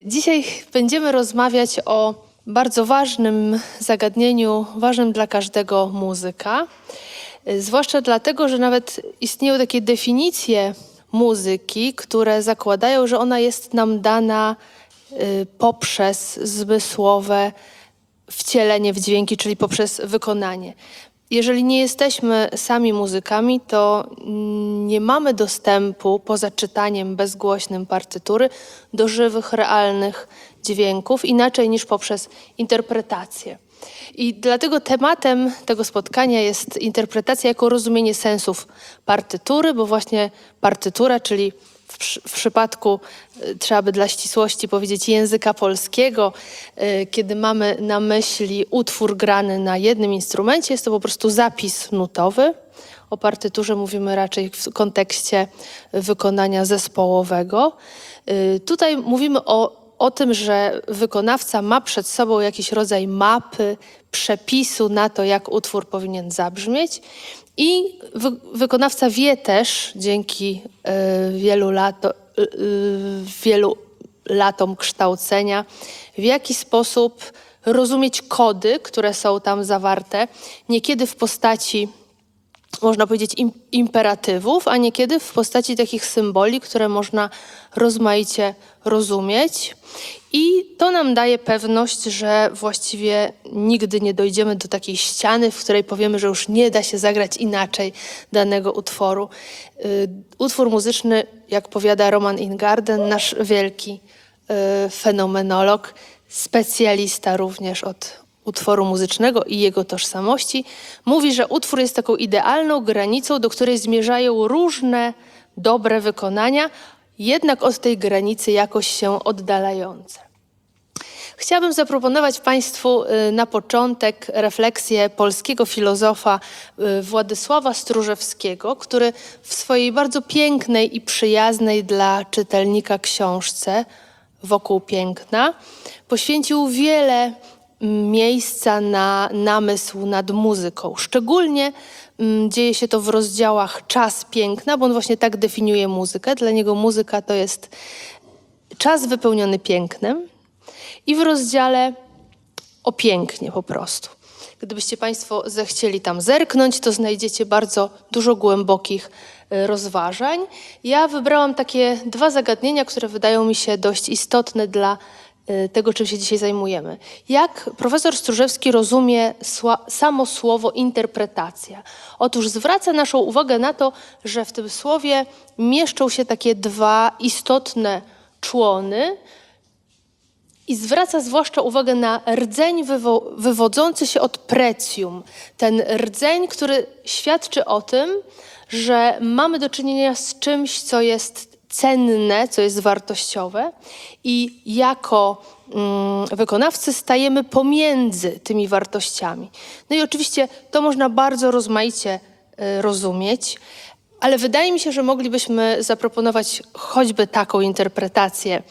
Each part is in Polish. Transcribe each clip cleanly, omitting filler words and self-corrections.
Dzisiaj będziemy rozmawiać o bardzo ważnym zagadnieniu, ważnym dla każdego muzyka. Zwłaszcza dlatego, że nawet istnieją takie definicje muzyki, które zakładają, że ona jest nam dana poprzez zmysłowe wcielenie w dźwięki, czyli poprzez wykonanie. Jeżeli nie jesteśmy sami muzykami, to nie mamy dostępu poza czytaniem bezgłośnym partytury do żywych, realnych dźwięków, inaczej niż poprzez interpretację. I dlatego tematem tego spotkania jest interpretacja jako rozumienie sensów partytury, bo właśnie partytura, czyli w przypadku, trzeba by dla ścisłości powiedzieć, języka polskiego, kiedy mamy na myśli utwór grany na jednym instrumencie, jest to po prostu zapis nutowy. O partyturze mówimy raczej w kontekście wykonania zespołowego. Tutaj mówimy o tym, że wykonawca ma przed sobą jakiś rodzaj mapy, przepisu na to, jak utwór powinien zabrzmieć. I wykonawca wie też, dzięki wielu latom kształcenia, w jaki sposób rozumieć kody, które są tam zawarte, niekiedy w postaci, można powiedzieć, imperatywów, a niekiedy w postaci takich symboli, które można rozmaicie rozumieć. I to nam daje pewność, że właściwie nigdy nie dojdziemy do takiej ściany, w której powiemy, że już nie da się zagrać inaczej danego utworu. Utwór muzyczny, jak powiada Roman Ingarden, nasz wielki fenomenolog, specjalista również od utworu muzycznego i jego tożsamości, mówi, że utwór jest taką idealną granicą, do której zmierzają różne dobre wykonania, jednak od tej granicy jakoś się oddalające. Chciałabym zaproponować Państwu na początek refleksję polskiego filozofa Władysława Stróżewskiego, który w swojej bardzo pięknej i przyjaznej dla czytelnika książce Wokół piękna poświęcił wiele miejsca na namysł nad muzyką. Szczególnie dzieje się to w rozdziałach Czas piękna, bo on właśnie tak definiuje muzykę. Dla niego muzyka to jest czas wypełniony pięknem, i w rozdziale o pięknie po prostu. Gdybyście Państwo zechcieli tam zerknąć, to znajdziecie bardzo dużo głębokich rozważań. Ja wybrałam takie dwa zagadnienia, które wydają mi się dość istotne dla tego, czym się dzisiaj zajmujemy. Jak profesor Stróżewski rozumie samo słowo interpretacja? Otóż zwraca naszą uwagę na to, że w tym słowie mieszczą się takie dwa istotne człony i zwraca zwłaszcza uwagę na rdzeń wywodzący się od precjum. Ten rdzeń, który świadczy o tym, że mamy do czynienia z czymś, co jest cenne, co jest wartościowe i jako wykonawcy stajemy pomiędzy tymi wartościami. No i oczywiście to można bardzo rozmaicie rozumieć, ale wydaje mi się, że moglibyśmy zaproponować choćby taką interpretację,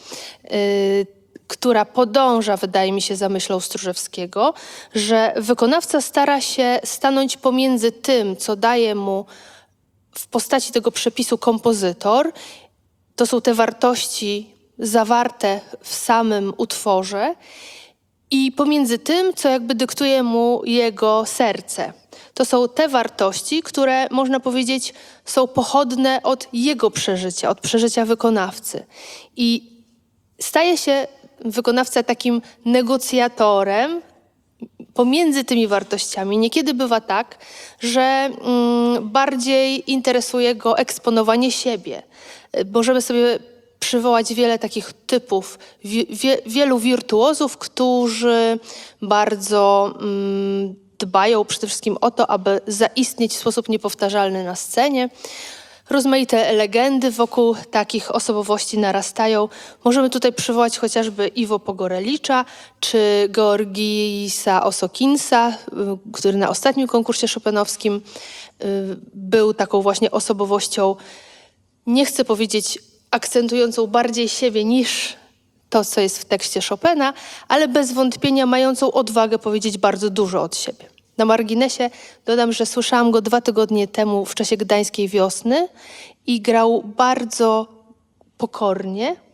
która podąża, wydaje mi się, za myślą Stróżewskiego, że wykonawca stara się stanąć pomiędzy tym, co daje mu w postaci tego przepisu kompozytor. To są te wartości zawarte w samym utworze i pomiędzy tym, co jakby dyktuje mu jego serce. To są te wartości, które, można powiedzieć, są pochodne od jego przeżycia, od przeżycia wykonawcy. I staje się wykonawca takim negocjatorem pomiędzy tymi wartościami. Niekiedy bywa tak, że bardziej interesuje go eksponowanie siebie. Możemy sobie przywołać wiele takich typów, wielu wirtuozów, którzy bardzo dbają przede wszystkim o to, aby zaistnieć w sposób niepowtarzalny na scenie. Rozmaite legendy wokół takich osobowości narastają. Możemy tutaj przywołać chociażby Iwo Pogorelicza czy Georgisa Osokinsa, który na ostatnim konkursie chopinowskim był taką właśnie osobowością, nie chcę powiedzieć akcentującą bardziej siebie niż to, co jest w tekście Chopina, ale bez wątpienia mającą odwagę powiedzieć bardzo dużo od siebie. Na marginesie dodam, że słyszałam go 2 tygodnie temu w czasie Gdańskiej Wiosny i grał bardzo pokornie,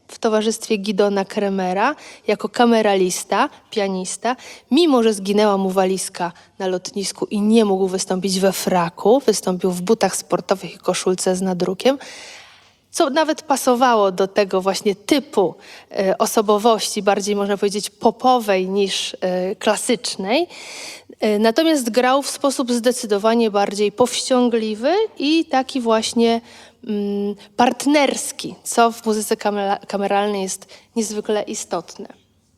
w towarzystwie Gidona Kremera jako kameralista, pianista, mimo że zginęła mu walizka na lotnisku i nie mógł wystąpić we fraku, wystąpił w butach sportowych i koszulce z nadrukiem, co nawet pasowało do tego właśnie typu osobowości, bardziej można powiedzieć popowej niż klasycznej. Natomiast grał w sposób zdecydowanie bardziej powściągliwy i taki właśnie partnerski, co w muzyce kameralnej jest niezwykle istotne.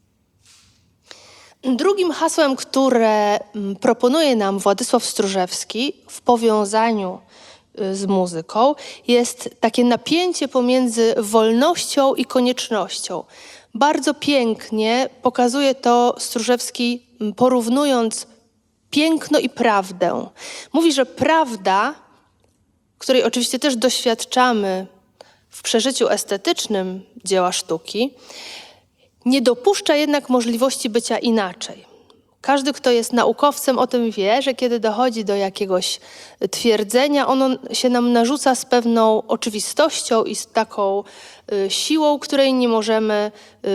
Drugim hasłem, które proponuje nam Władysław Stróżewski w powiązaniu z muzyką, jest takie napięcie pomiędzy wolnością i koniecznością. Bardzo pięknie pokazuje to Stróżewski, porównując piękno i prawdę. Mówi, że prawda, której oczywiście też doświadczamy w przeżyciu estetycznym dzieła sztuki, nie dopuszcza jednak możliwości bycia inaczej. Każdy, kto jest naukowcem, o tym wie, że kiedy dochodzi do jakiegoś twierdzenia, ono się nam narzuca z pewną oczywistością i z taką siłą, której nie możemy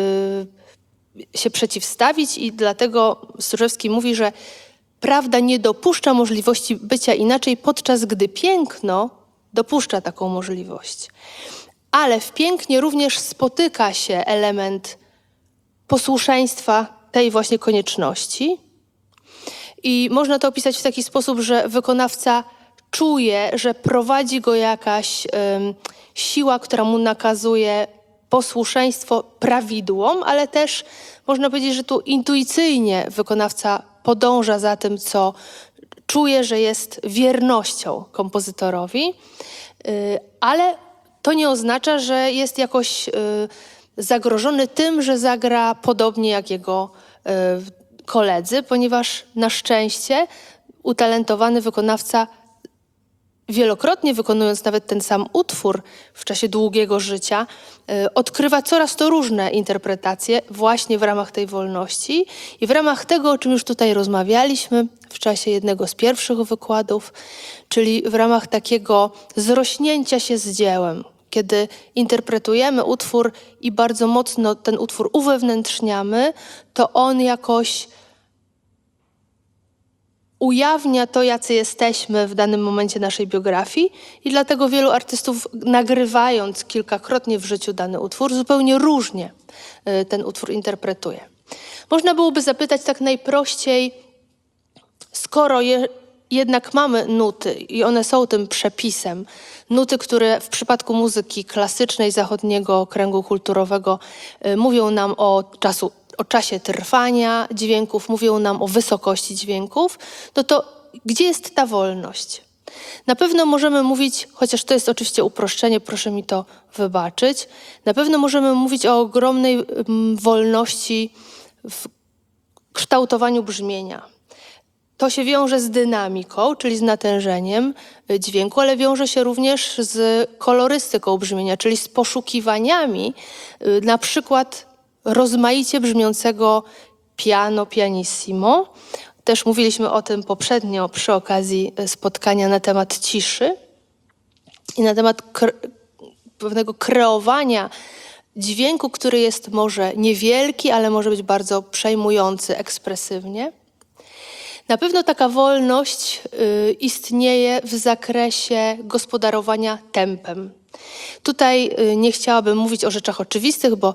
się przeciwstawić, i dlatego Stróżewski mówi, że prawda nie dopuszcza możliwości bycia inaczej, podczas gdy piękno dopuszcza taką możliwość. Ale w pięknie również spotyka się element posłuszeństwa tej właśnie konieczności. I można to opisać w taki sposób, że wykonawca czuje, że prowadzi go jakaś siła, która mu nakazuje posłuszeństwo prawidłom, ale też można powiedzieć, że tu intuicyjnie wykonawca podąża za tym, co czuje, że jest wiernością kompozytorowi, ale to nie oznacza, że jest jakoś zagrożony tym, że zagra podobnie jak jego koledzy, ponieważ na szczęście utalentowany wykonawca, wielokrotnie wykonując nawet ten sam utwór w czasie długiego życia, odkrywa coraz to różne interpretacje właśnie w ramach tej wolności i w ramach tego, o czym już tutaj rozmawialiśmy w czasie jednego z pierwszych wykładów, czyli w ramach takiego zrośnięcia się z dziełem. Kiedy interpretujemy utwór i bardzo mocno ten utwór uwewnętrzniamy, to on jakoś ujawnia to, jacy jesteśmy w danym momencie naszej biografii, i dlatego wielu artystów, nagrywając kilkakrotnie w życiu dany utwór, zupełnie różnie ten utwór interpretuje. Można byłoby zapytać tak najprościej, skoro jednak mamy nuty i one są tym przepisem, nuty, które w przypadku muzyki klasycznej zachodniego kręgu kulturowego mówią nam o czasie trwania dźwięków, mówią nam o wysokości dźwięków, no to gdzie jest ta wolność? Na pewno możemy mówić, chociaż to jest oczywiście uproszczenie, proszę mi to wybaczyć, na pewno możemy mówić o ogromnej wolności w kształtowaniu brzmienia. To się wiąże z dynamiką, czyli z natężeniem dźwięku, ale wiąże się również z kolorystyką brzmienia, czyli z poszukiwaniami na przykład rozmaicie brzmiącego piano pianissimo. Też mówiliśmy o tym poprzednio przy okazji spotkania na temat ciszy i na temat pewnego kreowania dźwięku, który jest może niewielki, ale może być bardzo przejmujący ekspresywnie. Na pewno taka wolność istnieje w zakresie gospodarowania tempem. Tutaj nie chciałabym mówić o rzeczach oczywistych, bo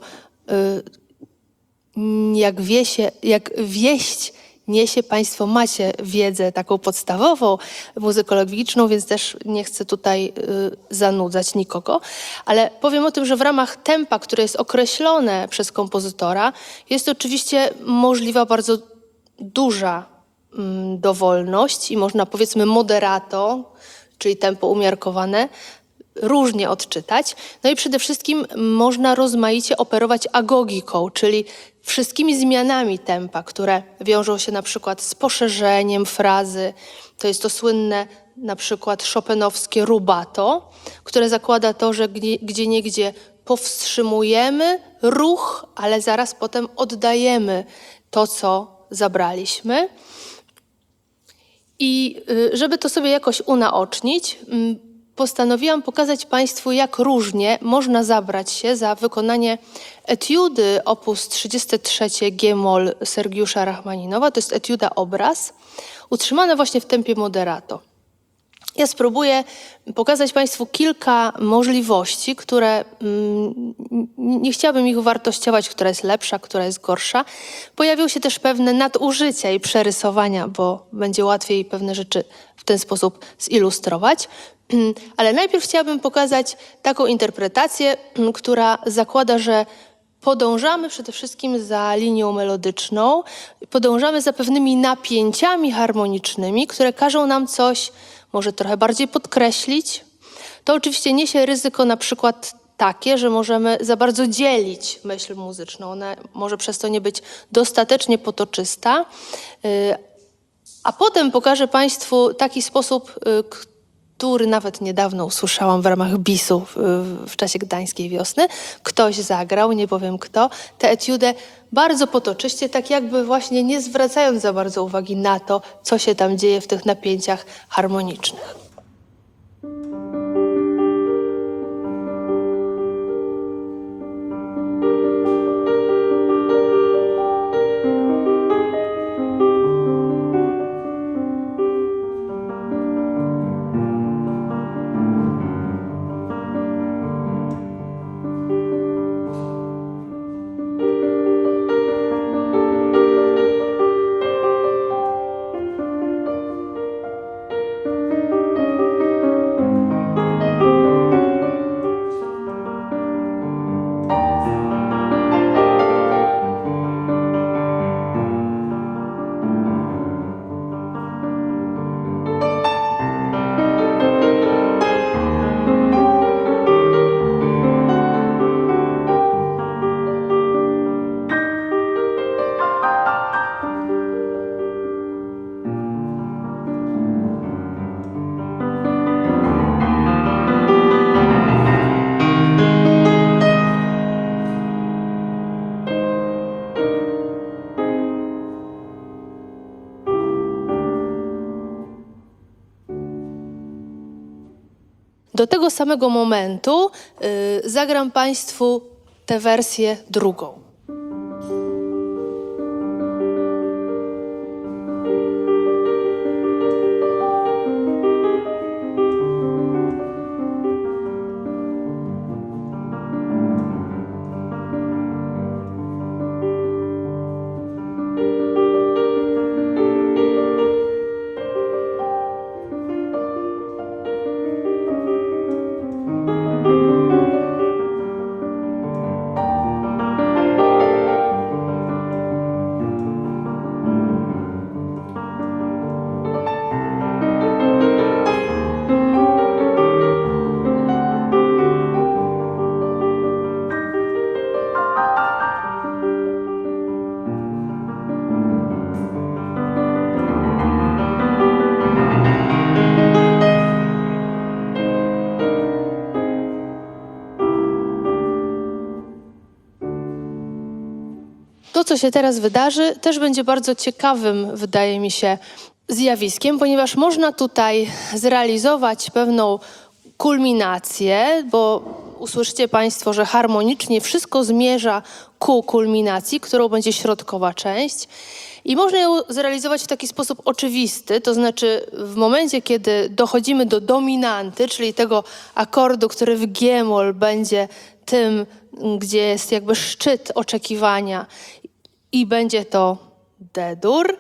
jak wieść niesie, Państwo macie wiedzę taką podstawową, muzykologiczną, więc też nie chcę tutaj zanudzać nikogo, ale powiem o tym, że w ramach tempa, które jest określone przez kompozytora, jest oczywiście możliwa bardzo duża dowolność i można, powiedzmy, moderato, czyli tempo umiarkowane, różnie odczytać. No i przede wszystkim można rozmaicie operować agogiką, czyli wszystkimi zmianami tempa, które wiążą się na przykład z poszerzeniem frazy. To jest to słynne na przykład chopinowskie rubato, które zakłada to, że gdzieniegdzie powstrzymujemy ruch, ale zaraz potem oddajemy to, co zabraliśmy. I żeby to sobie jakoś unaocznić, postanowiłam pokazać Państwu, jak różnie można zabrać się za wykonanie etiudy op. 33 G-moll Sergiusza Rachmaninowa. To jest etiuda obraz, utrzymana właśnie w tempie moderato. Ja spróbuję pokazać Państwu kilka możliwości, które nie chciałabym ich wartościować, która jest lepsza, która jest gorsza. Pojawią się też pewne nadużycia i przerysowania, bo będzie łatwiej pewne rzeczy w ten sposób zilustrować. Ale najpierw chciałabym pokazać taką interpretację, która zakłada, że podążamy przede wszystkim za linią melodyczną, podążamy za pewnymi napięciami harmonicznymi, które każą nam coś może trochę bardziej podkreślić. To oczywiście niesie ryzyko na przykład takie, że możemy za bardzo dzielić myśl muzyczną. Ona może przez to nie być dostatecznie potoczysta. A potem pokażę Państwu taki sposób, który nawet niedawno usłyszałam w ramach BIS-u w czasie Gdańskiej Wiosny. Ktoś zagrał, nie powiem kto, tę etiudę bardzo potoczyście, tak jakby właśnie nie zwracając za bardzo uwagi na to, co się tam dzieje w tych napięciach harmonicznych. Do tego samego momentu zagram Państwu tę wersję drugą. To, co się teraz wydarzy, też będzie bardzo ciekawym, wydaje mi się, zjawiskiem, ponieważ można tutaj zrealizować pewną kulminację, bo usłyszycie Państwo, że harmonicznie wszystko zmierza ku kulminacji, którą będzie środkowa część. I można ją zrealizować w taki sposób oczywisty, to znaczy w momencie, kiedy dochodzimy do dominanty, czyli tego akordu, który w G-moll będzie tym, gdzie jest jakby szczyt oczekiwania i będzie to D-dur.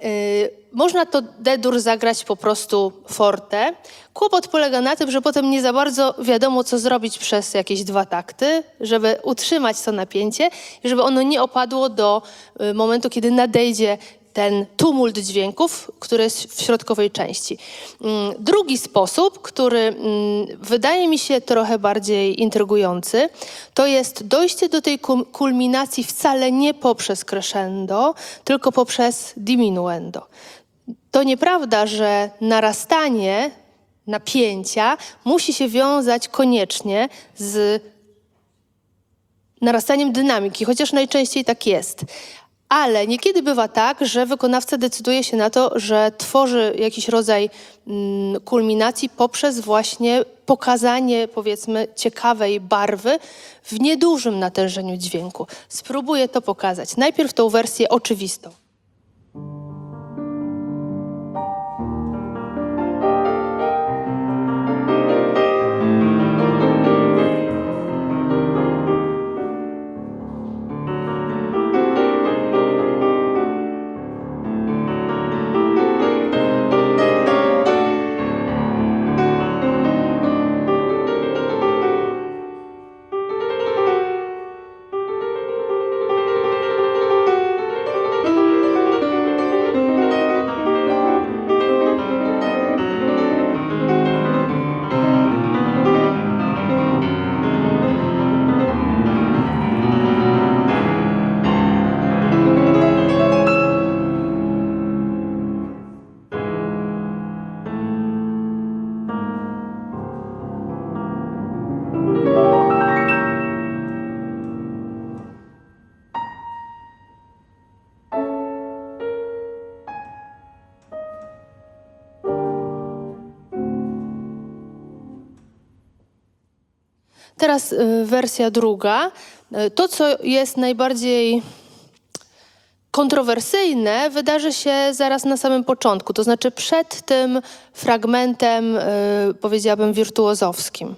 Można to D-dur zagrać po prostu forte. Kłopot polega na tym, że potem nie za bardzo wiadomo, co zrobić przez jakieś 2 takty, żeby utrzymać to napięcie i żeby ono nie opadło do momentu, kiedy nadejdzie ten tumult dźwięków, który jest w środkowej części. Drugi sposób, który wydaje mi się trochę bardziej intrygujący, to jest dojście do tej kulminacji wcale nie poprzez crescendo, tylko poprzez diminuendo. To nieprawda, że narastanie napięcia musi się wiązać koniecznie z narastaniem dynamiki, chociaż najczęściej tak jest. Ale niekiedy bywa tak, że wykonawca decyduje się na to, że tworzy jakiś rodzaj kulminacji poprzez właśnie pokazanie, powiedzmy, ciekawej barwy w niedużym natężeniu dźwięku. Spróbuję to pokazać. Najpierw tą wersję oczywistą. Teraz wersja druga. To, co jest najbardziej kontrowersyjne, wydarzy się zaraz na samym początku, to znaczy przed tym fragmentem, powiedziałabym, wirtuozowskim.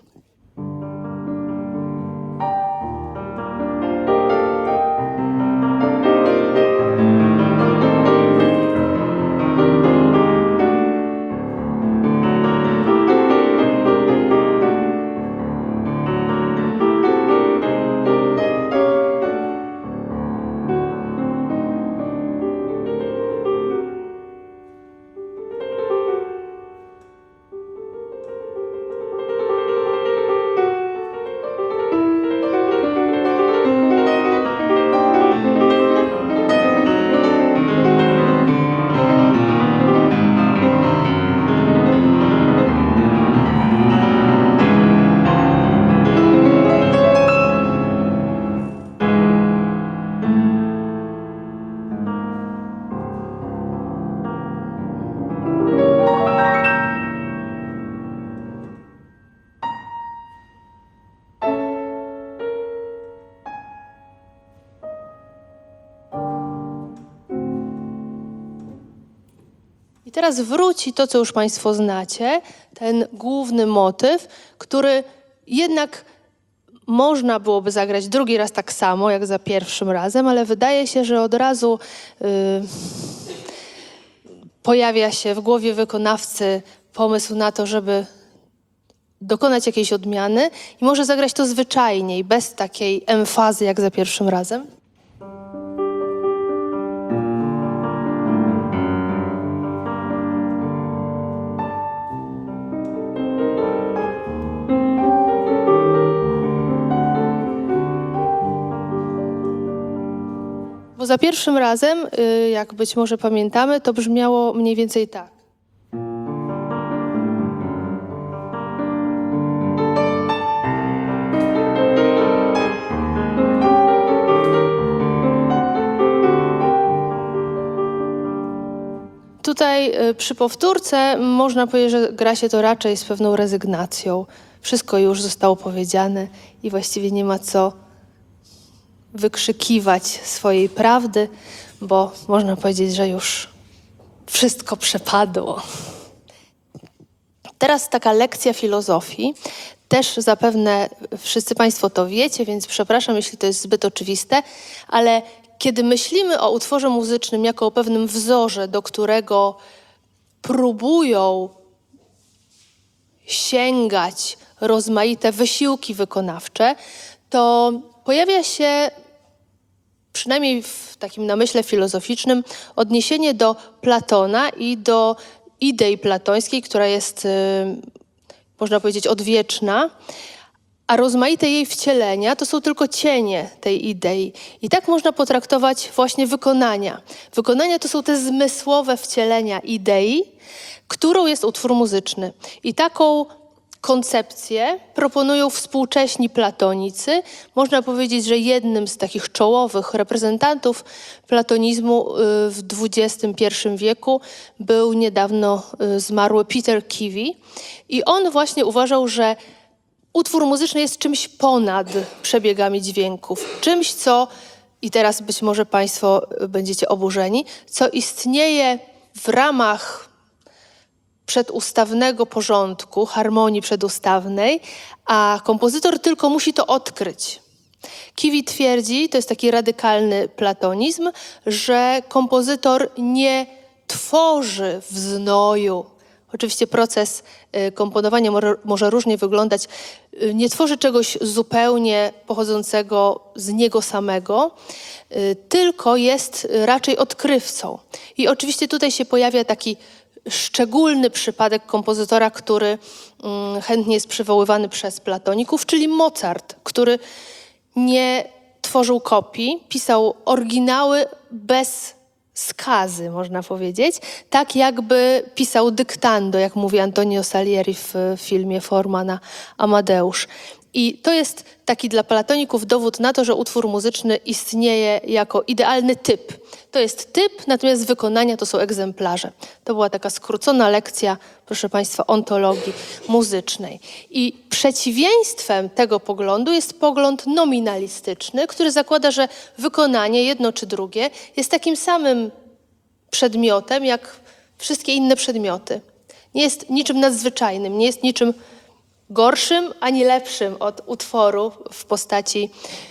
I teraz wróci to, co już Państwo znacie, ten główny motyw, który jednak można byłoby zagrać drugi raz tak samo, jak za pierwszym razem, ale wydaje się, że od razu pojawia się w głowie wykonawcy pomysł na to, żeby dokonać jakiejś odmiany i może zagrać to zwyczajniej, bez takiej emfazy, jak za pierwszym razem. Bo za pierwszym razem, jak być może pamiętamy, to brzmiało mniej więcej tak. Tutaj przy powtórce można powiedzieć, że gra się to raczej z pewną rezygnacją. Wszystko już zostało powiedziane i właściwie nie ma co wykrzykiwać swojej prawdy, bo można powiedzieć, że już wszystko przepadło. Teraz taka lekcja filozofii. Też zapewne wszyscy Państwo to wiecie, więc przepraszam, jeśli to jest zbyt oczywiste, ale kiedy myślimy o utworze muzycznym jako o pewnym wzorze, do którego próbują sięgać rozmaite wysiłki wykonawcze, to pojawia się, przynajmniej w takim namyśle filozoficznym, odniesienie do Platona i do idei platońskiej, która jest, można powiedzieć, odwieczna, a rozmaite jej wcielenia to są tylko cienie tej idei. I tak można potraktować właśnie wykonania. Wykonania to są te zmysłowe wcielenia idei, którą jest utwór muzyczny. I taką koncepcję proponują współcześni platonicy. Można powiedzieć, że jednym z takich czołowych reprezentantów platonizmu w XXI wieku był niedawno zmarły Peter Kivy. I on właśnie uważał, że utwór muzyczny jest czymś ponad przebiegami dźwięków. Czymś, co, i teraz być może Państwo będziecie oburzeni, co istnieje w ramach przedustawnego porządku, harmonii przedustawnej, a kompozytor tylko musi to odkryć. Kivy twierdzi, to jest taki radykalny platonizm, że kompozytor nie tworzy w znoju. Oczywiście proces komponowania może różnie wyglądać. Nie tworzy czegoś zupełnie pochodzącego z niego samego, tylko jest raczej odkrywcą. I oczywiście tutaj się pojawia taki szczególny przypadek kompozytora, który chętnie jest przywoływany przez platoników, czyli Mozart, który nie tworzył kopii, pisał oryginały bez skazy, można powiedzieć, tak jakby pisał dyktando, jak mówi Antonio Salieri w filmie Formana Amadeusz. I to jest taki dla platoników dowód na to, że utwór muzyczny istnieje jako idealny typ. To jest typ, natomiast wykonania to są egzemplarze. To była taka skrócona lekcja, proszę Państwa, ontologii muzycznej. I przeciwieństwem tego poglądu jest pogląd nominalistyczny, który zakłada, że wykonanie, jedno czy drugie, jest takim samym przedmiotem, jak wszystkie inne przedmioty. Nie jest niczym nadzwyczajnym, nie jest niczym gorszym ani lepszym od utworu w postaci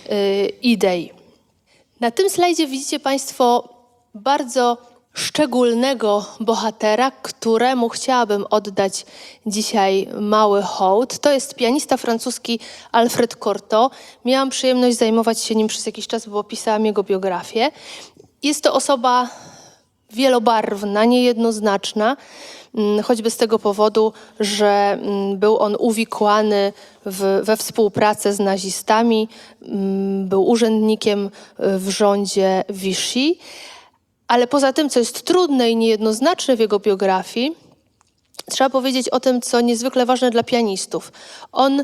idei. Na tym slajdzie widzicie Państwo bardzo szczególnego bohatera, któremu chciałabym oddać dzisiaj mały hołd. To jest pianista francuski Alfred Cortot. Miałam przyjemność zajmować się nim przez jakiś czas, bo pisałam jego biografię. Jest to osoba wielobarwna, niejednoznaczna, choćby z tego powodu, że był on uwikłany we współpracę z nazistami, był urzędnikiem w rządzie Vichy, ale poza tym, co jest trudne i niejednoznaczne w jego biografii, trzeba powiedzieć o tym, co niezwykle ważne dla pianistów. On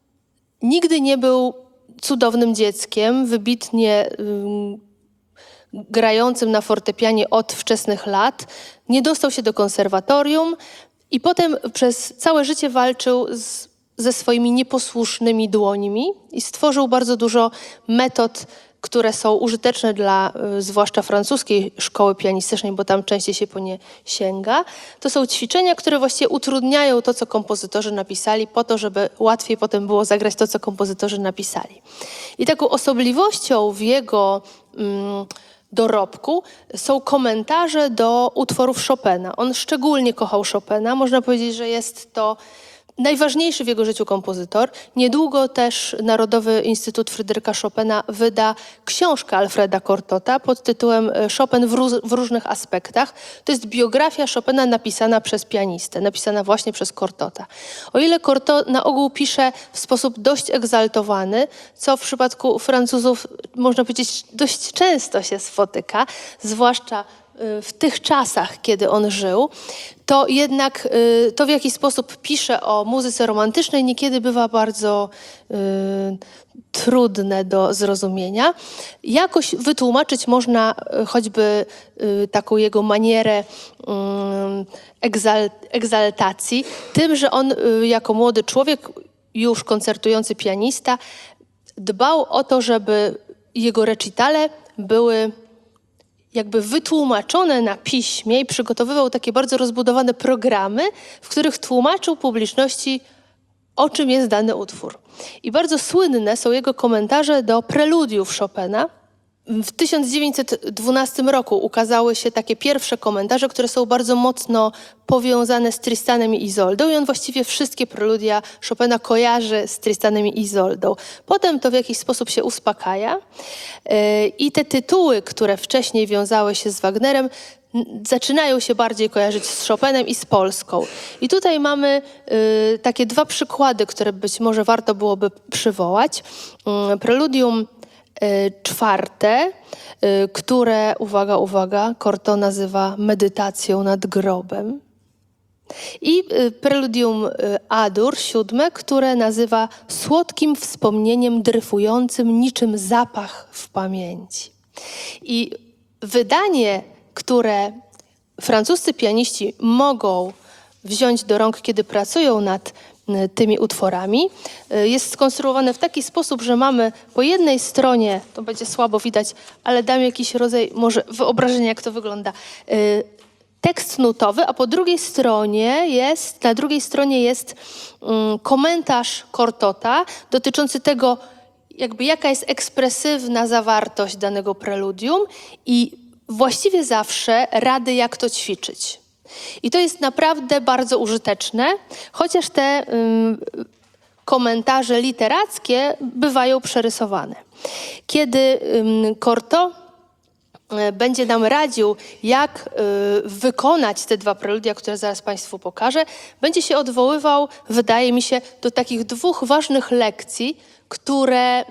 nigdy nie był cudownym dzieckiem, wybitnie grającym na fortepianie od wczesnych lat, nie dostał się do konserwatorium i potem przez całe życie walczył ze swoimi nieposłusznymi dłońmi i stworzył bardzo dużo metod, które są użyteczne dla zwłaszcza francuskiej szkoły pianistycznej, bo tam częściej się po nie sięga. To są ćwiczenia, które właściwie utrudniają to, co kompozytorzy napisali, po to, żeby łatwiej potem było zagrać to, co kompozytorzy napisali. I taką osobliwością w jego dorobku są komentarze do utworów Chopina. On szczególnie kochał Chopina. Można powiedzieć, że jest to najważniejszy w jego życiu kompozytor. Niedługo też Narodowy Instytut Fryderyka Chopina wyda książkę Alfreda Cortota pod tytułem Chopin w różnych aspektach. To jest biografia Chopina napisana przez pianistę, napisana właśnie przez Cortota. O ile Cortot na ogół pisze w sposób dość egzaltowany, co w przypadku Francuzów, można powiedzieć, dość często się spotyka, zwłaszcza w tych czasach, kiedy on żył, to jednak to, w jaki sposób pisze o muzyce romantycznej, niekiedy bywa bardzo trudne do zrozumienia. Jakoś wytłumaczyć można choćby taką jego manierę egzaltacji tym, że on jako młody człowiek, już koncertujący pianista, dbał o to, żeby jego recitale były jakby wytłumaczone na piśmie i przygotowywał takie bardzo rozbudowane programy, w których tłumaczył publiczności, o czym jest dany utwór. I bardzo słynne są jego komentarze do preludiów Chopina. W 1912 roku ukazały się takie pierwsze komentarze, które są bardzo mocno powiązane z Tristanem i Izoldą i on właściwie wszystkie preludia Chopina kojarzy z Tristanem i Izoldą. Potem to w jakiś sposób się uspokaja i te tytuły, które wcześniej wiązały się z Wagnerem, zaczynają się bardziej kojarzyć z Chopinem i z Polską. I tutaj mamy takie dwa przykłady, które być może warto byłoby przywołać. Preludium czwarte, które, uwaga, Cortot nazywa medytacją nad grobem. I preludium A-dur, 7, które nazywa słodkim wspomnieniem dryfującym niczym zapach w pamięci. I wydanie, które francuscy pianiści mogą wziąć do rąk, kiedy pracują nad tymi utworami, jest skonstruowane w taki sposób, że mamy po jednej stronie, to będzie słabo widać, ale dam jakiś rodzaj może wyobrażenia, jak to wygląda, tekst nutowy, a po drugiej stronie jest komentarz Cortota dotyczący tego, jakby jaka jest ekspresywna zawartość danego preludium i właściwie zawsze rady, jak to ćwiczyć. I to jest naprawdę bardzo użyteczne, chociaż te komentarze literackie bywają przerysowane. Kiedy Cortot będzie nam radził, jak wykonać te dwa preludia, które zaraz Państwu pokażę, będzie się odwoływał, wydaje mi się, do takich dwóch ważnych lekcji, które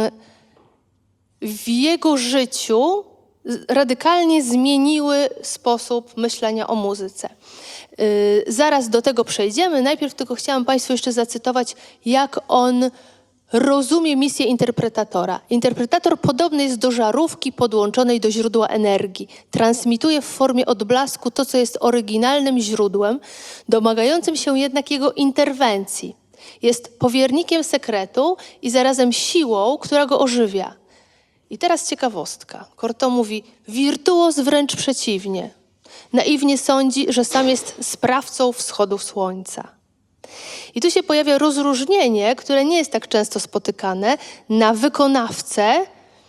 w jego życiu radykalnie zmieniły sposób myślenia o muzyce. Zaraz do tego przejdziemy. Najpierw tylko chciałam Państwu jeszcze zacytować, jak on rozumie misję interpretatora. Interpretator podobny jest do żarówki podłączonej do źródła energii. Transmituje w formie odblasku to, co jest oryginalnym źródłem, domagającym się jednak jego interwencji. Jest powiernikiem sekretu i zarazem siłą, która go ożywia. I teraz ciekawostka. Cortot mówi, wirtuoz wręcz przeciwnie. Naiwnie sądzi, że sam jest sprawcą wschodów słońca. I tu się pojawia rozróżnienie, które nie jest tak często spotykane, na wykonawcę,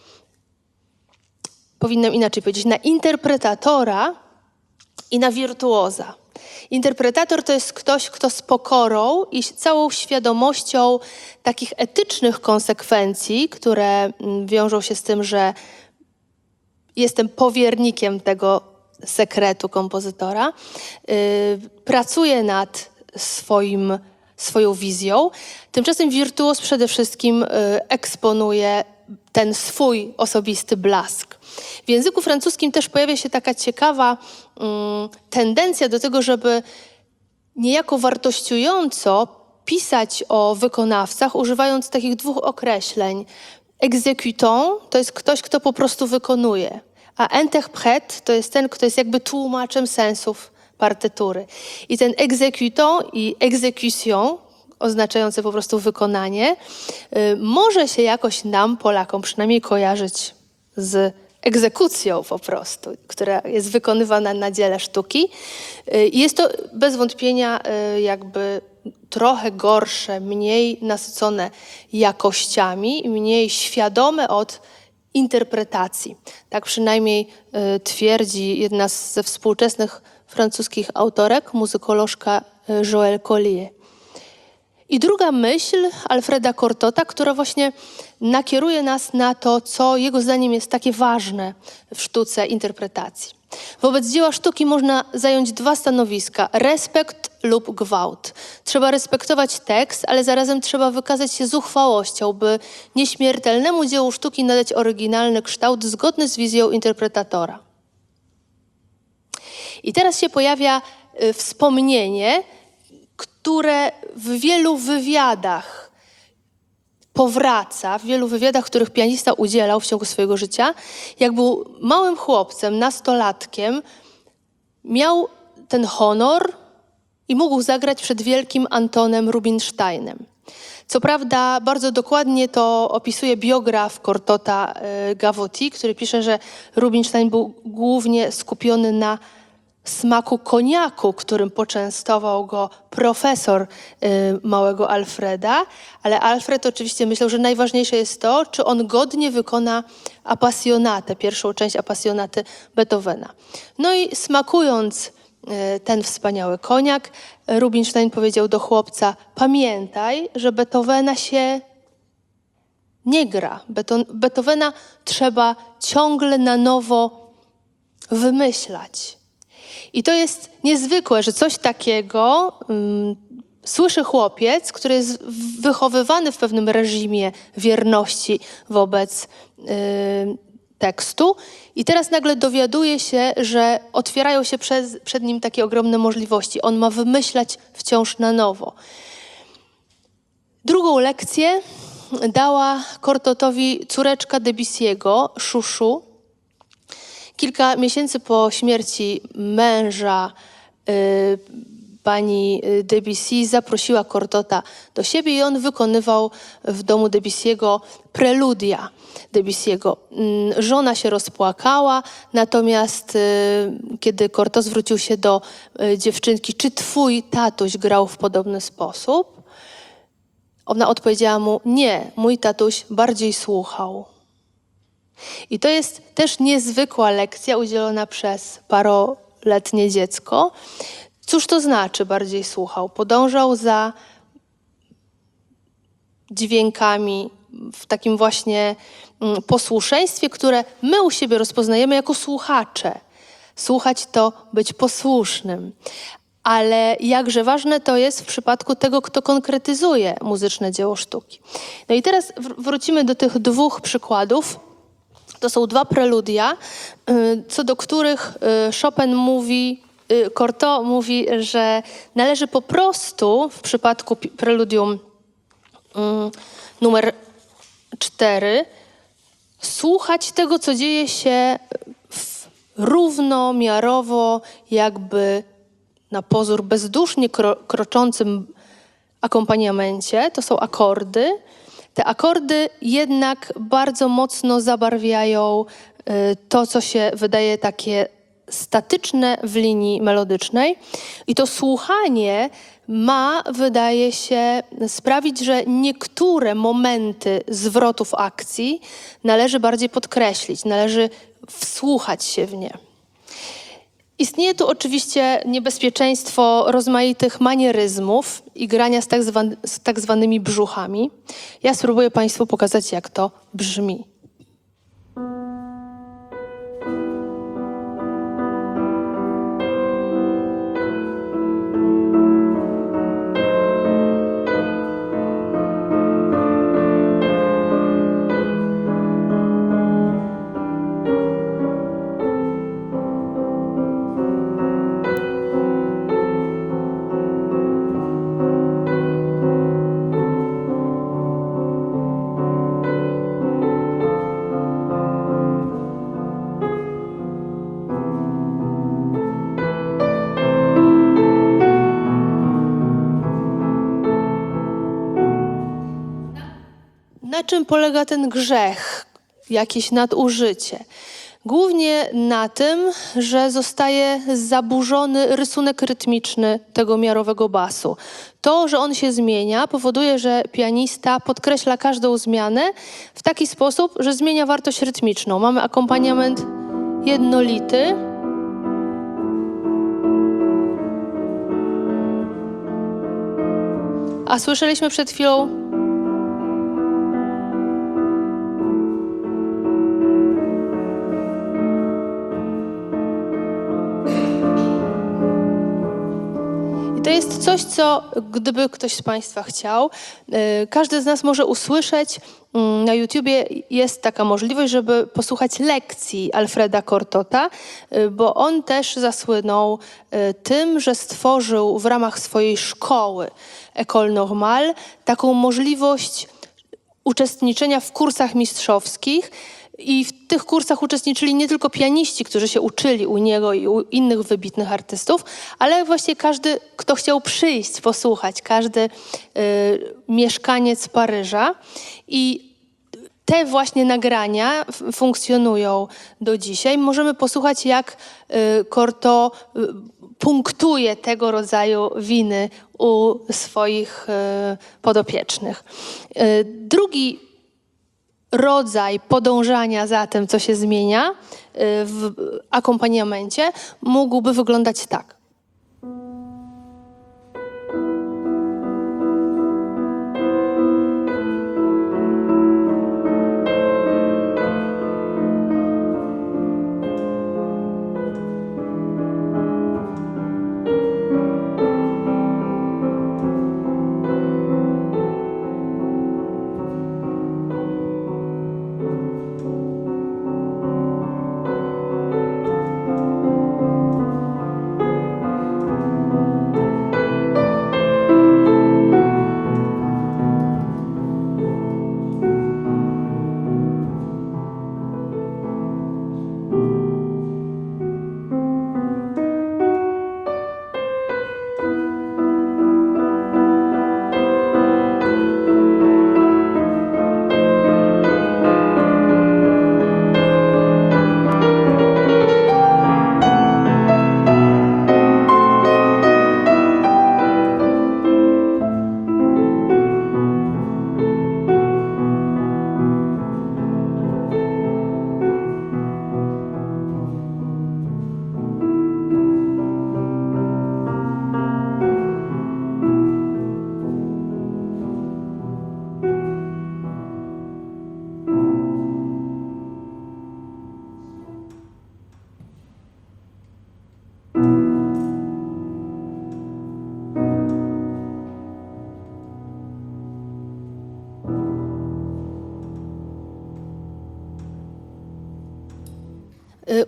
powinnam inaczej powiedzieć, na interpretatora i na wirtuoza. Interpretator to jest ktoś, kto z pokorą i całą świadomością takich etycznych konsekwencji, które wiążą się z tym, że jestem powiernikiem tego sekretu kompozytora, pracuje nad swoją wizją. Tymczasem wirtuoz przede wszystkim eksponuje ten swój osobisty blask. W języku francuskim też pojawia się taka ciekawa tendencja do tego, żeby niejako wartościująco pisać o wykonawcach, używając takich dwóch określeń. Exécutant to jest ktoś, kto po prostu wykonuje, a interprète to jest ten, kto jest jakby tłumaczem sensów partytury. I ten exécutant i exécution, oznaczające po prostu wykonanie, może się jakoś nam, Polakom, przynajmniej kojarzyć z egzekucją po prostu, która jest wykonywana na dziele sztuki. Jest to bez wątpienia jakby trochę gorsze, mniej nasycone jakościami, mniej świadome od interpretacji. Tak przynajmniej twierdzi jedna ze współczesnych francuskich autorek, muzykolożka Joëlle Collier. I druga myśl Alfreda Cortota, która właśnie nakieruje nas na to, co jego zdaniem jest takie ważne w sztuce interpretacji. Wobec dzieła sztuki można zająć dwa stanowiska: respekt lub gwałt. Trzeba respektować tekst, ale zarazem trzeba wykazać się zuchwałością, by nieśmiertelnemu dziełu sztuki nadać oryginalny kształt zgodny z wizją interpretatora. I teraz się pojawia wspomnienie, które w wielu wywiadach powraca, w wielu wywiadach, których pianista udzielał w ciągu swojego życia. Jak był małym chłopcem, nastolatkiem, miał ten honor i mógł zagrać przed wielkim Antonem Rubinsteinem. Co prawda bardzo dokładnie to opisuje biograf Cortota Gavotti, który pisze, że Rubinstein był głównie skupiony na smaku koniaku, którym poczęstował go profesor małego Alfreda, ale Alfred oczywiście myślał, że najważniejsze jest to, czy on godnie wykona Appassionatę, pierwszą część Appassionaty Beethovena. No i smakując ten wspaniały koniak, Rubinstein powiedział do chłopca: pamiętaj, że Beethovena się nie gra. Beethovena trzeba ciągle na nowo wymyślać. I to jest niezwykłe, że coś takiego słyszy chłopiec, który jest wychowywany w pewnym reżimie wierności wobec tekstu i teraz nagle dowiaduje się, że otwierają się przed nim takie ogromne możliwości. On ma wymyślać wciąż na nowo. Drugą lekcję dała Cortotowi córeczka Debussy'ego, Chouchou. Kilka miesięcy po śmierci męża pani Debussy zaprosiła Cortota do siebie i on wykonywał w domu Debussy'ego preludia Debussy'ego. Żona się rozpłakała, natomiast kiedy Cortot zwrócił się do dziewczynki, czy twój tatuś grał w podobny sposób? Ona odpowiedziała mu, nie, mój tatuś bardziej słuchał. I to jest też niezwykła lekcja udzielona przez paroletnie dziecko. Cóż to znaczy bardziej słuchał? Podążał za dźwiękami w takim właśnie posłuszeństwie, które my u siebie rozpoznajemy jako słuchacze. Słuchać to być posłusznym. Ale jakże ważne to jest w przypadku tego, kto konkretyzuje muzyczne dzieło sztuki. No i teraz wrócimy do tych dwóch przykładów. To są dwa preludia, co do których Chopin mówi, Cortot mówi, że należy po prostu w przypadku preludium numer 4 słuchać tego, co dzieje się w równomiarowo, jakby na pozór bezdusznie kroczącym akompaniamencie. To są akordy. Te akordy jednak bardzo mocno zabarwiają to, co się wydaje takie statyczne w linii melodycznej. I to słuchanie ma, wydaje się, sprawić, że niektóre momenty zwrotów akcji należy bardziej podkreślić, należy wsłuchać się w nie. Istnieje tu oczywiście niebezpieczeństwo rozmaitych manieryzmów i grania z tak zwanymi brzuchami. Ja spróbuję Państwu pokazać, jak to brzmi. Na czym polega ten grzech, jakieś nadużycie? Głównie na tym, że zostaje zaburzony rysunek rytmiczny tego miarowego basu. To, że on się zmienia, powoduje, że pianista podkreśla każdą zmianę w taki sposób, że zmienia wartość rytmiczną. Mamy akompaniament jednolity. A słyszeliśmy przed chwilą to jest coś, co gdyby ktoś z Państwa chciał, każdy z nas może usłyszeć. Na YouTubie jest taka możliwość, żeby posłuchać lekcji Alfreda Cortota, bo on też zasłynął tym, że stworzył w ramach swojej szkoły École Normale taką możliwość uczestniczenia w kursach mistrzowskich. I w tych kursach uczestniczyli nie tylko pianiści, którzy się uczyli u niego i u innych wybitnych artystów, ale właśnie każdy, kto chciał przyjść, posłuchać, każdy mieszkaniec Paryża. I te właśnie nagrania funkcjonują do dzisiaj. Możemy posłuchać, jak Cortot punktuje tego rodzaju winy u swoich podopiecznych. Drugi rodzaj podążania za tym, co się zmienia w akompaniamencie, mógłby wyglądać tak.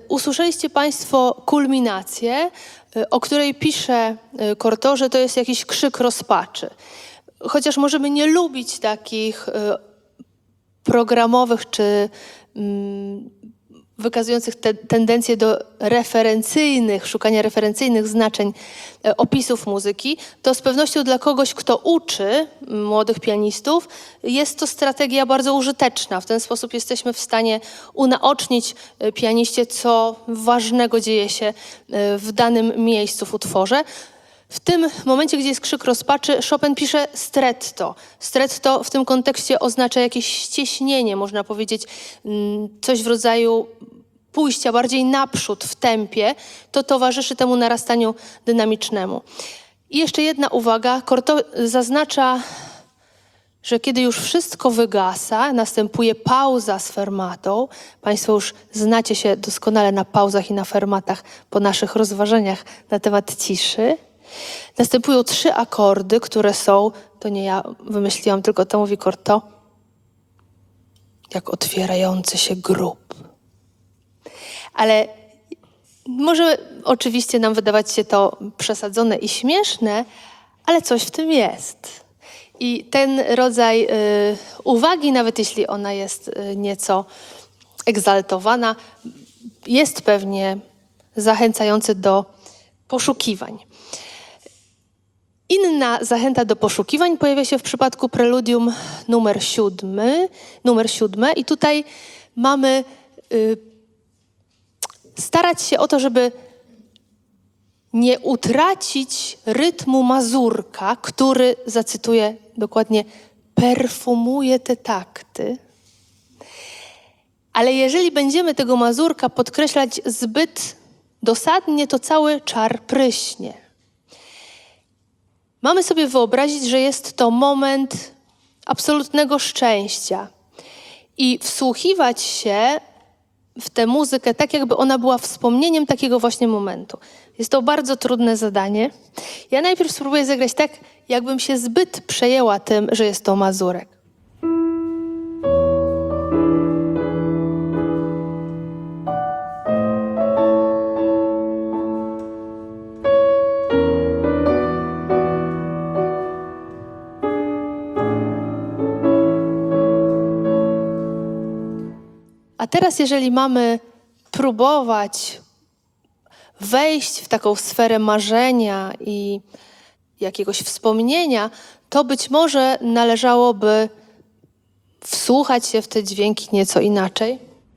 Usłyszeliście Państwo kulminację, o której pisze Cortot, że to jest jakiś krzyk rozpaczy. Chociaż możemy nie lubić takich programowych czy wykazujących tendencję do szukania referencyjnych znaczeń opisów muzyki, to z pewnością dla kogoś, kto uczy młodych pianistów, jest to strategia bardzo użyteczna. W ten sposób jesteśmy w stanie unaocznić pianiście, co ważnego dzieje się w danym miejscu w utworze. W tym momencie, gdzie jest krzyk rozpaczy, Chopin pisze stretto. Stretto w tym kontekście oznacza jakieś ścieśnienie, można powiedzieć, coś w rodzaju pójścia bardziej naprzód w tempie. To towarzyszy temu narastaniu dynamicznemu. I jeszcze jedna uwaga. Cortot zaznacza, że kiedy już wszystko wygasa, następuje pauza z fermatą. Państwo już znacie się doskonale na pauzach i na fermatach po naszych rozważaniach na temat ciszy. Następują 3 akordy, które są, to nie ja wymyśliłam, tylko to mówi Cortot, jak otwierający się grób. Ale może oczywiście nam wydawać się to przesadzone i śmieszne, ale coś w tym jest. I ten rodzaj uwagi, nawet jeśli ona jest nieco egzaltowana, jest pewnie zachęcający do poszukiwań. Inna zachęta do poszukiwań pojawia się w przypadku preludium numer 7 i tutaj mamy starać się o to, żeby nie utracić rytmu mazurka, który, zacytuję dokładnie, perfumuje te takty. Ale jeżeli będziemy tego mazurka podkreślać zbyt dosadnie, to cały czar pryśnie. Mamy sobie wyobrazić, że jest to moment absolutnego szczęścia i wsłuchiwać się w tę muzykę tak, jakby ona była wspomnieniem takiego właśnie momentu. Jest to bardzo trudne zadanie. Ja najpierw spróbuję zagrać tak, jakbym się zbyt przejęła tym, że jest to mazurek. A teraz, jeżeli mamy próbować wejść w taką sferę marzenia i jakiegoś wspomnienia, to być może należałoby wsłuchać się w te dźwięki nieco inaczej.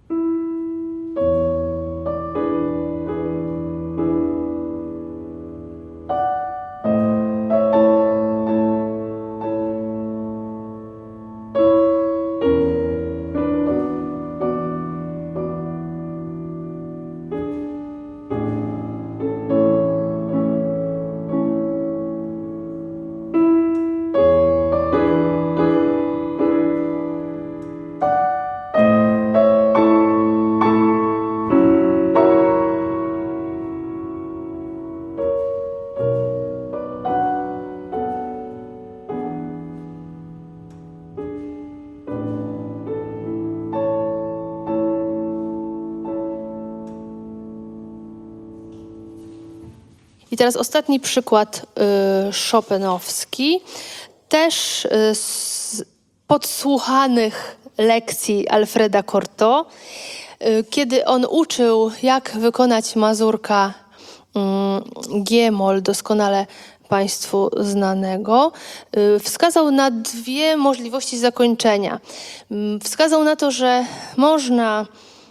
I teraz ostatni przykład chopinowski, też z podsłuchanych lekcji Alfreda Cortot, kiedy on uczył, jak wykonać mazurka G-moll, doskonale Państwu znanego, wskazał na 2 możliwości zakończenia. Wskazał na to, że można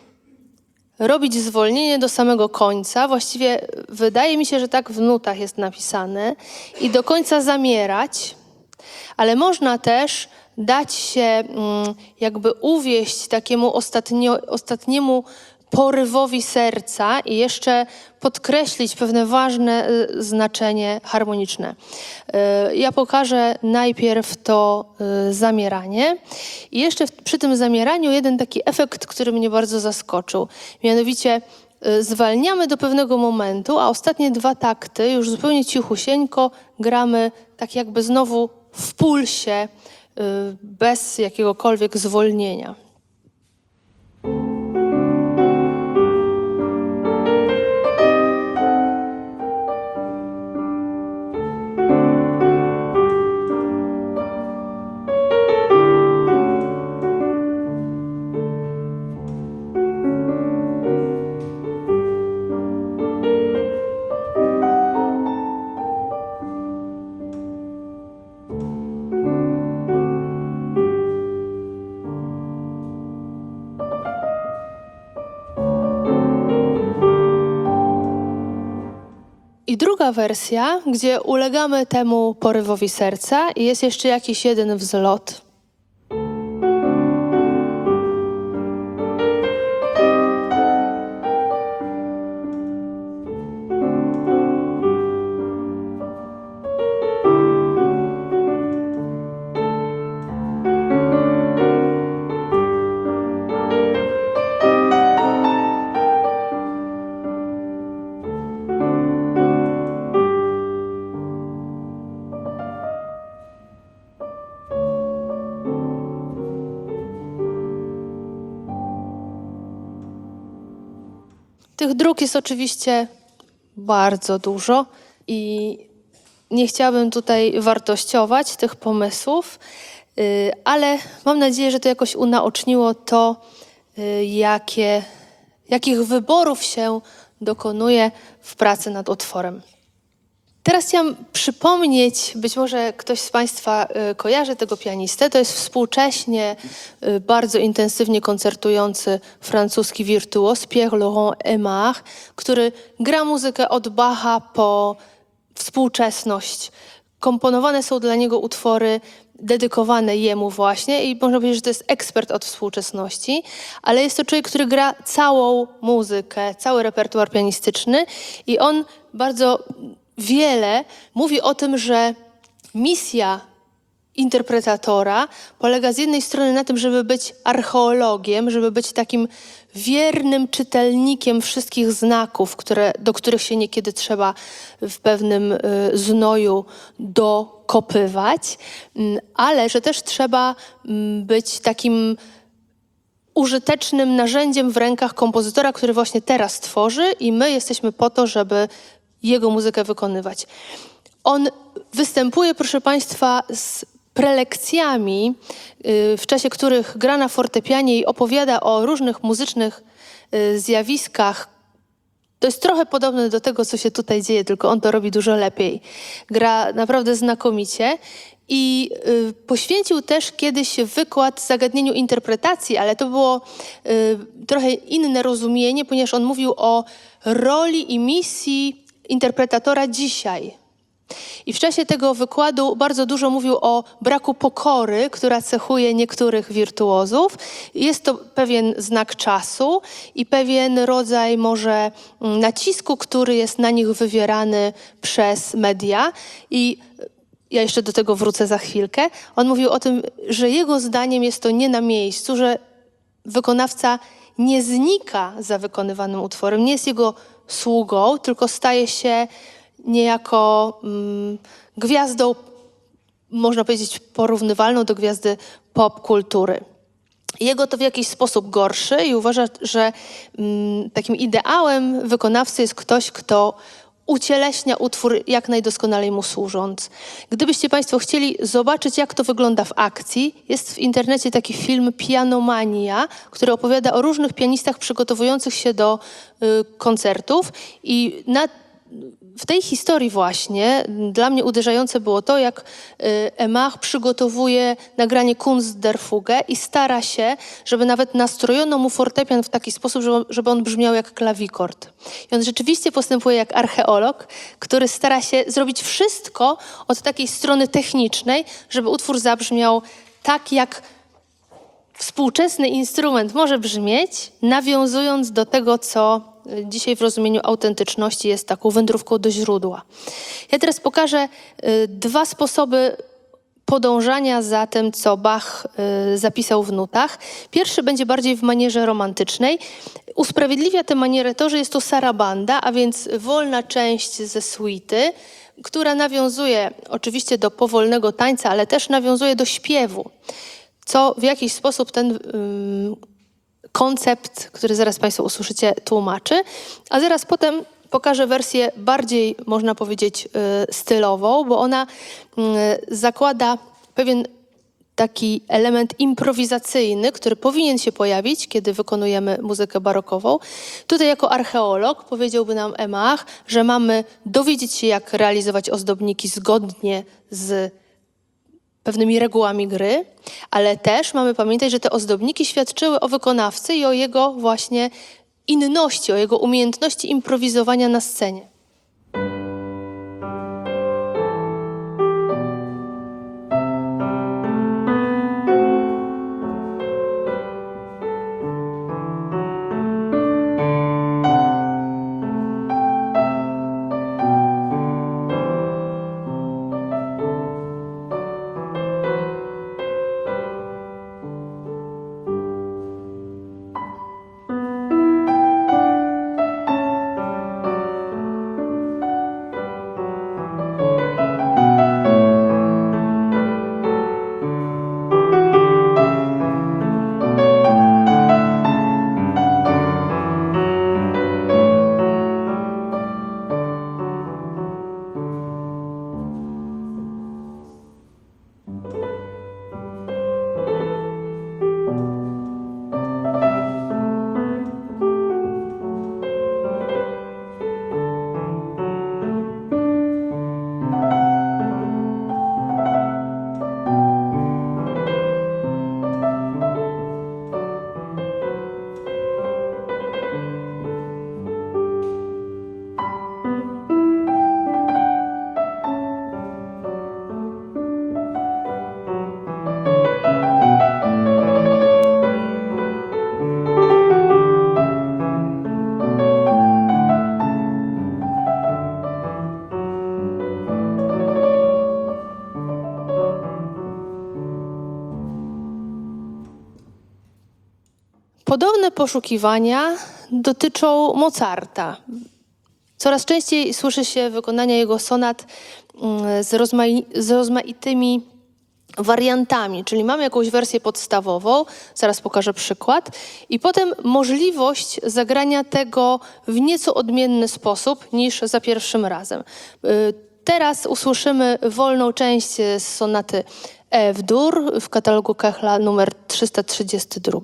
robić zwolnienie do samego końca. Właściwie wydaje mi się, że tak w nutach jest napisane i do końca zamierać, ale można też dać się jakby uwieść takiemu ostatniemu porywowi serca i jeszcze podkreślić pewne ważne znaczenie harmoniczne. Ja pokażę najpierw to zamieranie i jeszcze przy tym zamieraniu jeden taki efekt, który mnie bardzo zaskoczył. Mianowicie zwalniamy do pewnego momentu, a ostatnie 2 takty już zupełnie cichusieńko gramy tak jakby znowu w pulsie, bez jakiegokolwiek zwolnienia. I druga wersja, gdzie ulegamy temu porywowi serca i jest jeszcze jakiś jeden wzlot. Tych dróg jest oczywiście bardzo dużo i nie chciałabym tutaj wartościować tych pomysłów, ale mam nadzieję, że to jakoś unaoczniło to, jakich wyborów się dokonuje w pracy nad utworem. Teraz chciałam przypomnieć, być może ktoś z Państwa kojarzy tego pianistę, to jest współcześnie bardzo intensywnie koncertujący francuski wirtuoz Pierre-Laurent Aimard, który gra muzykę od Bacha po współczesność. Komponowane są dla niego utwory dedykowane jemu właśnie i można powiedzieć, że to jest ekspert od współczesności, ale jest to człowiek, który gra całą muzykę, cały repertuar pianistyczny i on bardzo wiele mówi o tym, że misja interpretatora polega z jednej strony na tym, żeby być archeologiem, żeby być takim wiernym czytelnikiem wszystkich znaków, do których się niekiedy trzeba w pewnym znoju dokopywać, ale że też trzeba być takim użytecznym narzędziem w rękach kompozytora, który właśnie teraz tworzy i my jesteśmy po to, żeby jego muzykę wykonywać. On występuje, proszę Państwa, z prelekcjami, w czasie których gra na fortepianie i opowiada o różnych muzycznych zjawiskach. To jest trochę podobne do tego, co się tutaj dzieje, tylko on to robi dużo lepiej. Gra naprawdę znakomicie i poświęcił też kiedyś wykład zagadnieniu interpretacji, ale to było trochę inne rozumienie, ponieważ on mówił o roli i misji interpretatora dzisiaj. I w czasie tego wykładu bardzo dużo mówił o braku pokory, która cechuje niektórych wirtuozów. Jest to pewien znak czasu i pewien rodzaj może nacisku, który jest na nich wywierany przez media. I ja jeszcze do tego wrócę za chwilkę. On mówił o tym, że jego zdaniem jest to nie na miejscu, że wykonawca nie znika za wykonywanym utworem, nie jest jego sługą, tylko staje się niejako gwiazdą, można powiedzieć, porównywalną do gwiazdy pop-kultury. Jego to w jakiś sposób gorszy i uważa, że takim ideałem wykonawcy jest ktoś, kto ucieleśnia utwór jak najdoskonalej mu służąc. Gdybyście Państwo chcieli zobaczyć, jak to wygląda w akcji, jest w internecie taki film Pianomania, który opowiada o różnych pianistach przygotowujących się do koncertów i w tej historii właśnie dla mnie uderzające było to, jak Aimard przygotowuje nagranie Kunst der Fuge i stara się, żeby nawet nastrojono mu fortepian w taki sposób, żeby on brzmiał jak klawikord. I on rzeczywiście postępuje jak archeolog, który stara się zrobić wszystko od takiej strony technicznej, żeby utwór zabrzmiał tak, jak współczesny instrument może brzmieć, nawiązując do tego, co dzisiaj w rozumieniu autentyczności jest taką wędrówką do źródła. Ja teraz pokażę dwa sposoby podążania za tym, co Bach zapisał w nutach. Pierwszy będzie bardziej w manierze romantycznej. Usprawiedliwia tę manierę to, że jest to sarabanda, a więc wolna część ze suity, która nawiązuje oczywiście do powolnego tańca, ale też nawiązuje do śpiewu, co w jakiś sposób ten koncept, który zaraz Państwo usłyszycie, tłumaczy. A zaraz potem pokażę wersję bardziej, można powiedzieć, stylową, bo ona zakłada pewien taki element improwizacyjny, który powinien się pojawić, kiedy wykonujemy muzykę barokową. Tutaj jako archeolog powiedziałby nam Aimard, że mamy dowiedzieć się, jak realizować ozdobniki zgodnie z pewnymi regułami gry, ale też mamy pamiętać, że te ozdobniki świadczyły o wykonawcy i o jego właśnie inności, o jego umiejętności improwizowania na scenie. Podobne poszukiwania dotyczą Mozarta. Coraz częściej słyszy się wykonania jego sonat z rozmaitymi wariantami, czyli mamy jakąś wersję podstawową, zaraz pokażę przykład, i potem możliwość zagrania tego w nieco odmienny sposób niż za pierwszym razem. Teraz usłyszymy wolną część z sonaty F-dur w katalogu Kechla numer 332.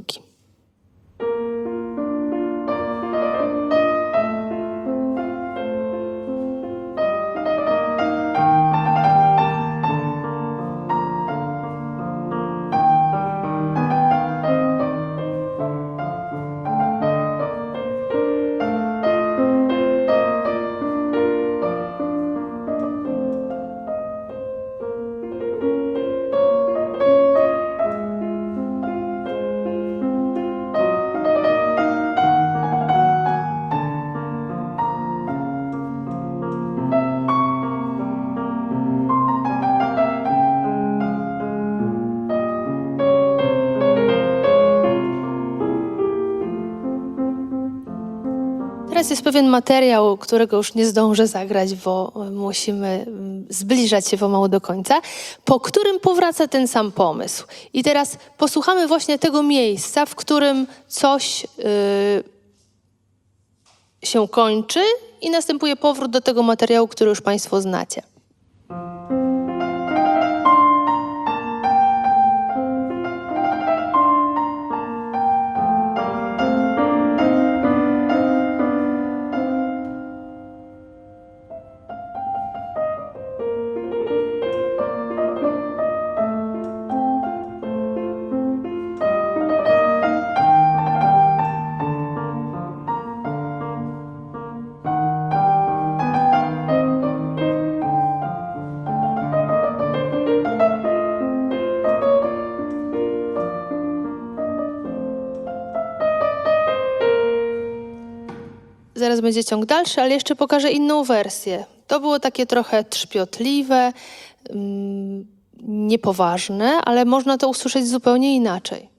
Teraz jest pewien materiał, którego już nie zdążę zagrać, bo musimy zbliżać się pomału do końca, po którym powraca ten sam pomysł. I teraz posłuchamy właśnie tego miejsca, w którym coś się kończy i następuje powrót do tego materiału, który już Państwo znacie. Zaraz będzie ciąg dalszy, ale jeszcze pokażę inną wersję. To było takie trochę trzpiotliwe, niepoważne, ale można to usłyszeć zupełnie inaczej.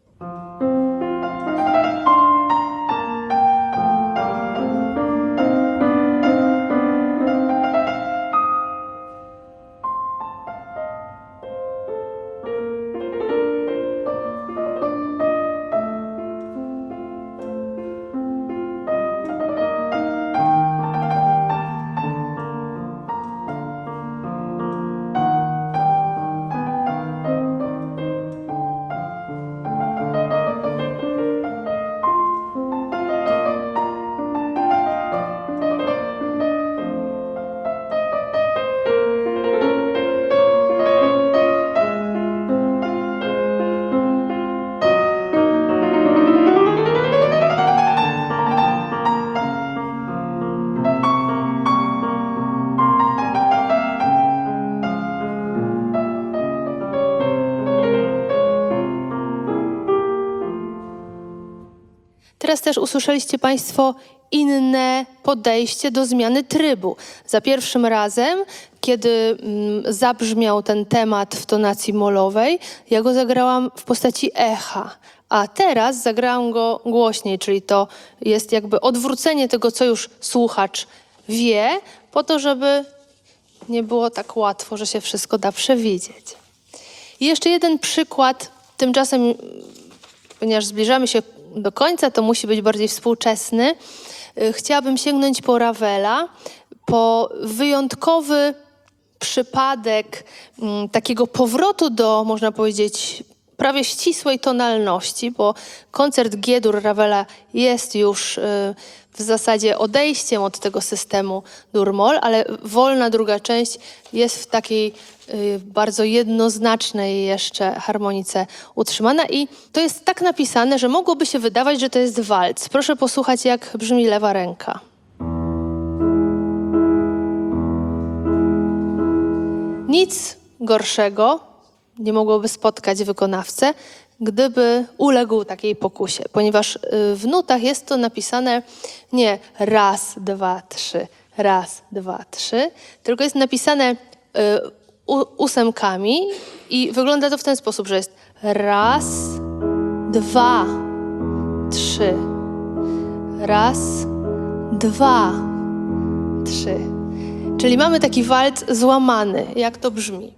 Teraz też usłyszeliście Państwo inne podejście do zmiany trybu. Za pierwszym razem, kiedy zabrzmiał ten temat w tonacji molowej, ja go zagrałam w postaci echa, a teraz zagrałam go głośniej, czyli to jest jakby odwrócenie tego, co już słuchacz wie, po to, żeby nie było tak łatwo, że się wszystko da przewidzieć. I jeszcze jeden przykład, tymczasem, ponieważ zbliżamy się do końca, to musi być bardziej współczesny. Chciałabym sięgnąć po Ravela, po wyjątkowy przypadek takiego powrotu do, można powiedzieć, prawie ścisłej tonalności, bo koncert G-dur Ravela jest już w zasadzie odejściem od tego systemu dur-moll, ale wolna druga część jest w takiej bardzo jednoznacznej jeszcze harmonice utrzymana i to jest tak napisane, że mogłoby się wydawać, że to jest walc. Proszę posłuchać, jak brzmi lewa ręka. Nic gorszego nie mogłoby spotkać wykonawcę, gdyby uległ takiej pokusie, ponieważ w nutach jest to napisane nie raz, dwa, trzy, raz, dwa, trzy, tylko jest napisane ósemkami i wygląda to w ten sposób, że jest raz, dwa, 3. Raz, 2, 3. Czyli mamy taki walc złamany. Jak to brzmi?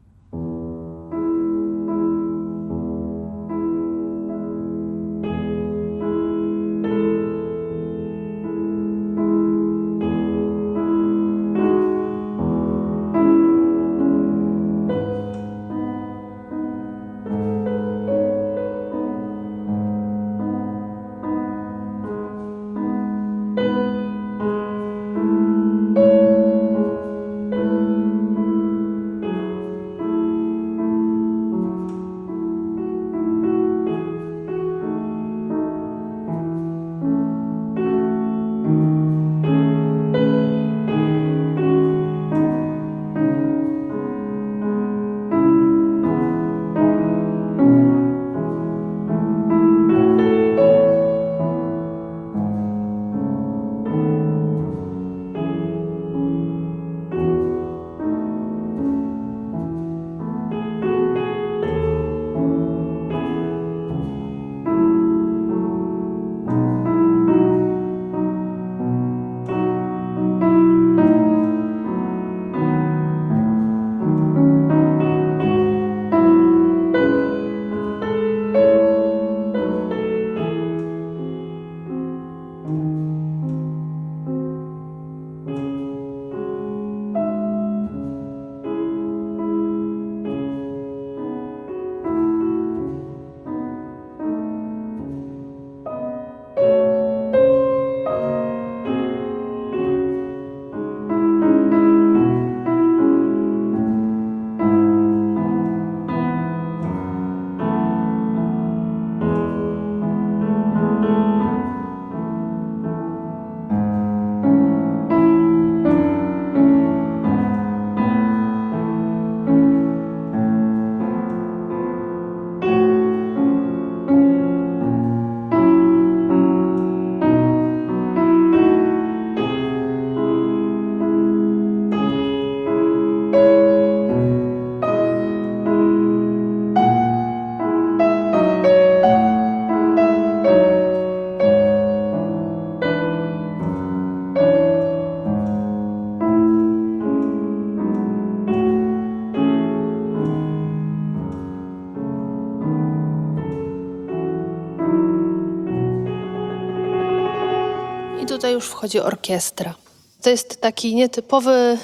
Tutaj już wchodzi orkiestra. To jest taki nietypowy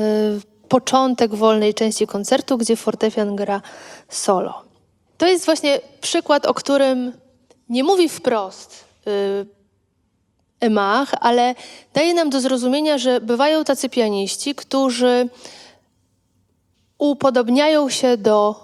początek wolnej części koncertu, gdzie fortepian gra solo. To jest właśnie przykład, o którym nie mówi wprost Emach, ale daje nam do zrozumienia, że bywają tacy pianiści, którzy upodobniają się do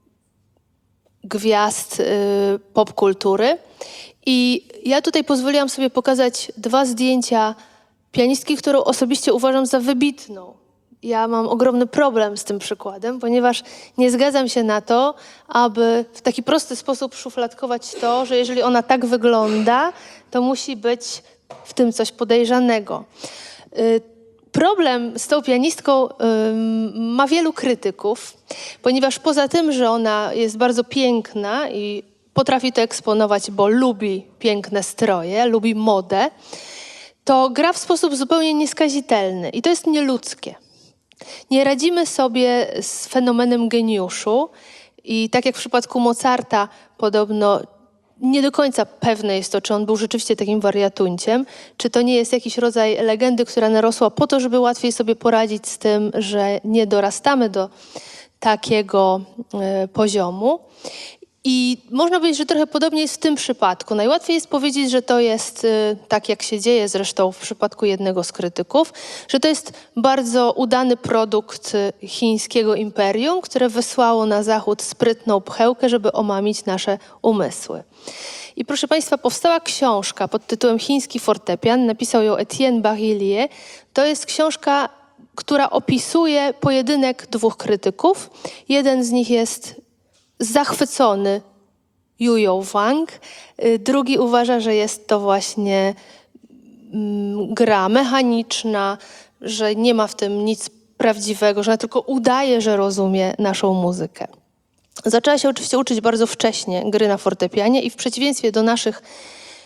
gwiazd popkultury. I ja tutaj pozwoliłam sobie pokazać 2 zdjęcia pianistki, którą osobiście uważam za wybitną. Ja mam ogromny problem z tym przykładem, ponieważ nie zgadzam się na to, aby w taki prosty sposób szufladkować to, że jeżeli ona tak wygląda, to musi być w tym coś podejrzanego. Problem z tą pianistką ma wielu krytyków, ponieważ poza tym, że ona jest bardzo piękna i potrafi to eksponować, bo lubi piękne stroje, lubi modę, to gra w sposób zupełnie nieskazitelny i to jest nieludzkie. Nie radzimy sobie z fenomenem geniuszu i tak jak w przypadku Mozarta podobno nie do końca pewne jest to, czy on był rzeczywiście takim wariatunciem, czy to nie jest jakiś rodzaj legendy, która narosła po to, żeby łatwiej sobie poradzić z tym, że nie dorastamy do takiego poziomu. I można powiedzieć, że trochę podobnie jest w tym przypadku. Najłatwiej jest powiedzieć, że to jest, tak jak się dzieje zresztą w przypadku jednego z krytyków, że to jest bardzo udany produkt chińskiego imperium, które wysłało na zachód sprytną pchełkę, żeby omamić nasze umysły. I proszę Państwa, powstała książka pod tytułem Chiński fortepian, napisał ją Etienne Barillier. To jest książka, która opisuje pojedynek 2 krytyków. Jeden z nich jest zachwycony Yu Wang, drugi uważa, że jest to właśnie gra mechaniczna, że nie ma w tym nic prawdziwego, że ona tylko udaje, że rozumie naszą muzykę. Zaczęła się oczywiście uczyć bardzo wcześnie gry na fortepianie i w przeciwieństwie do naszych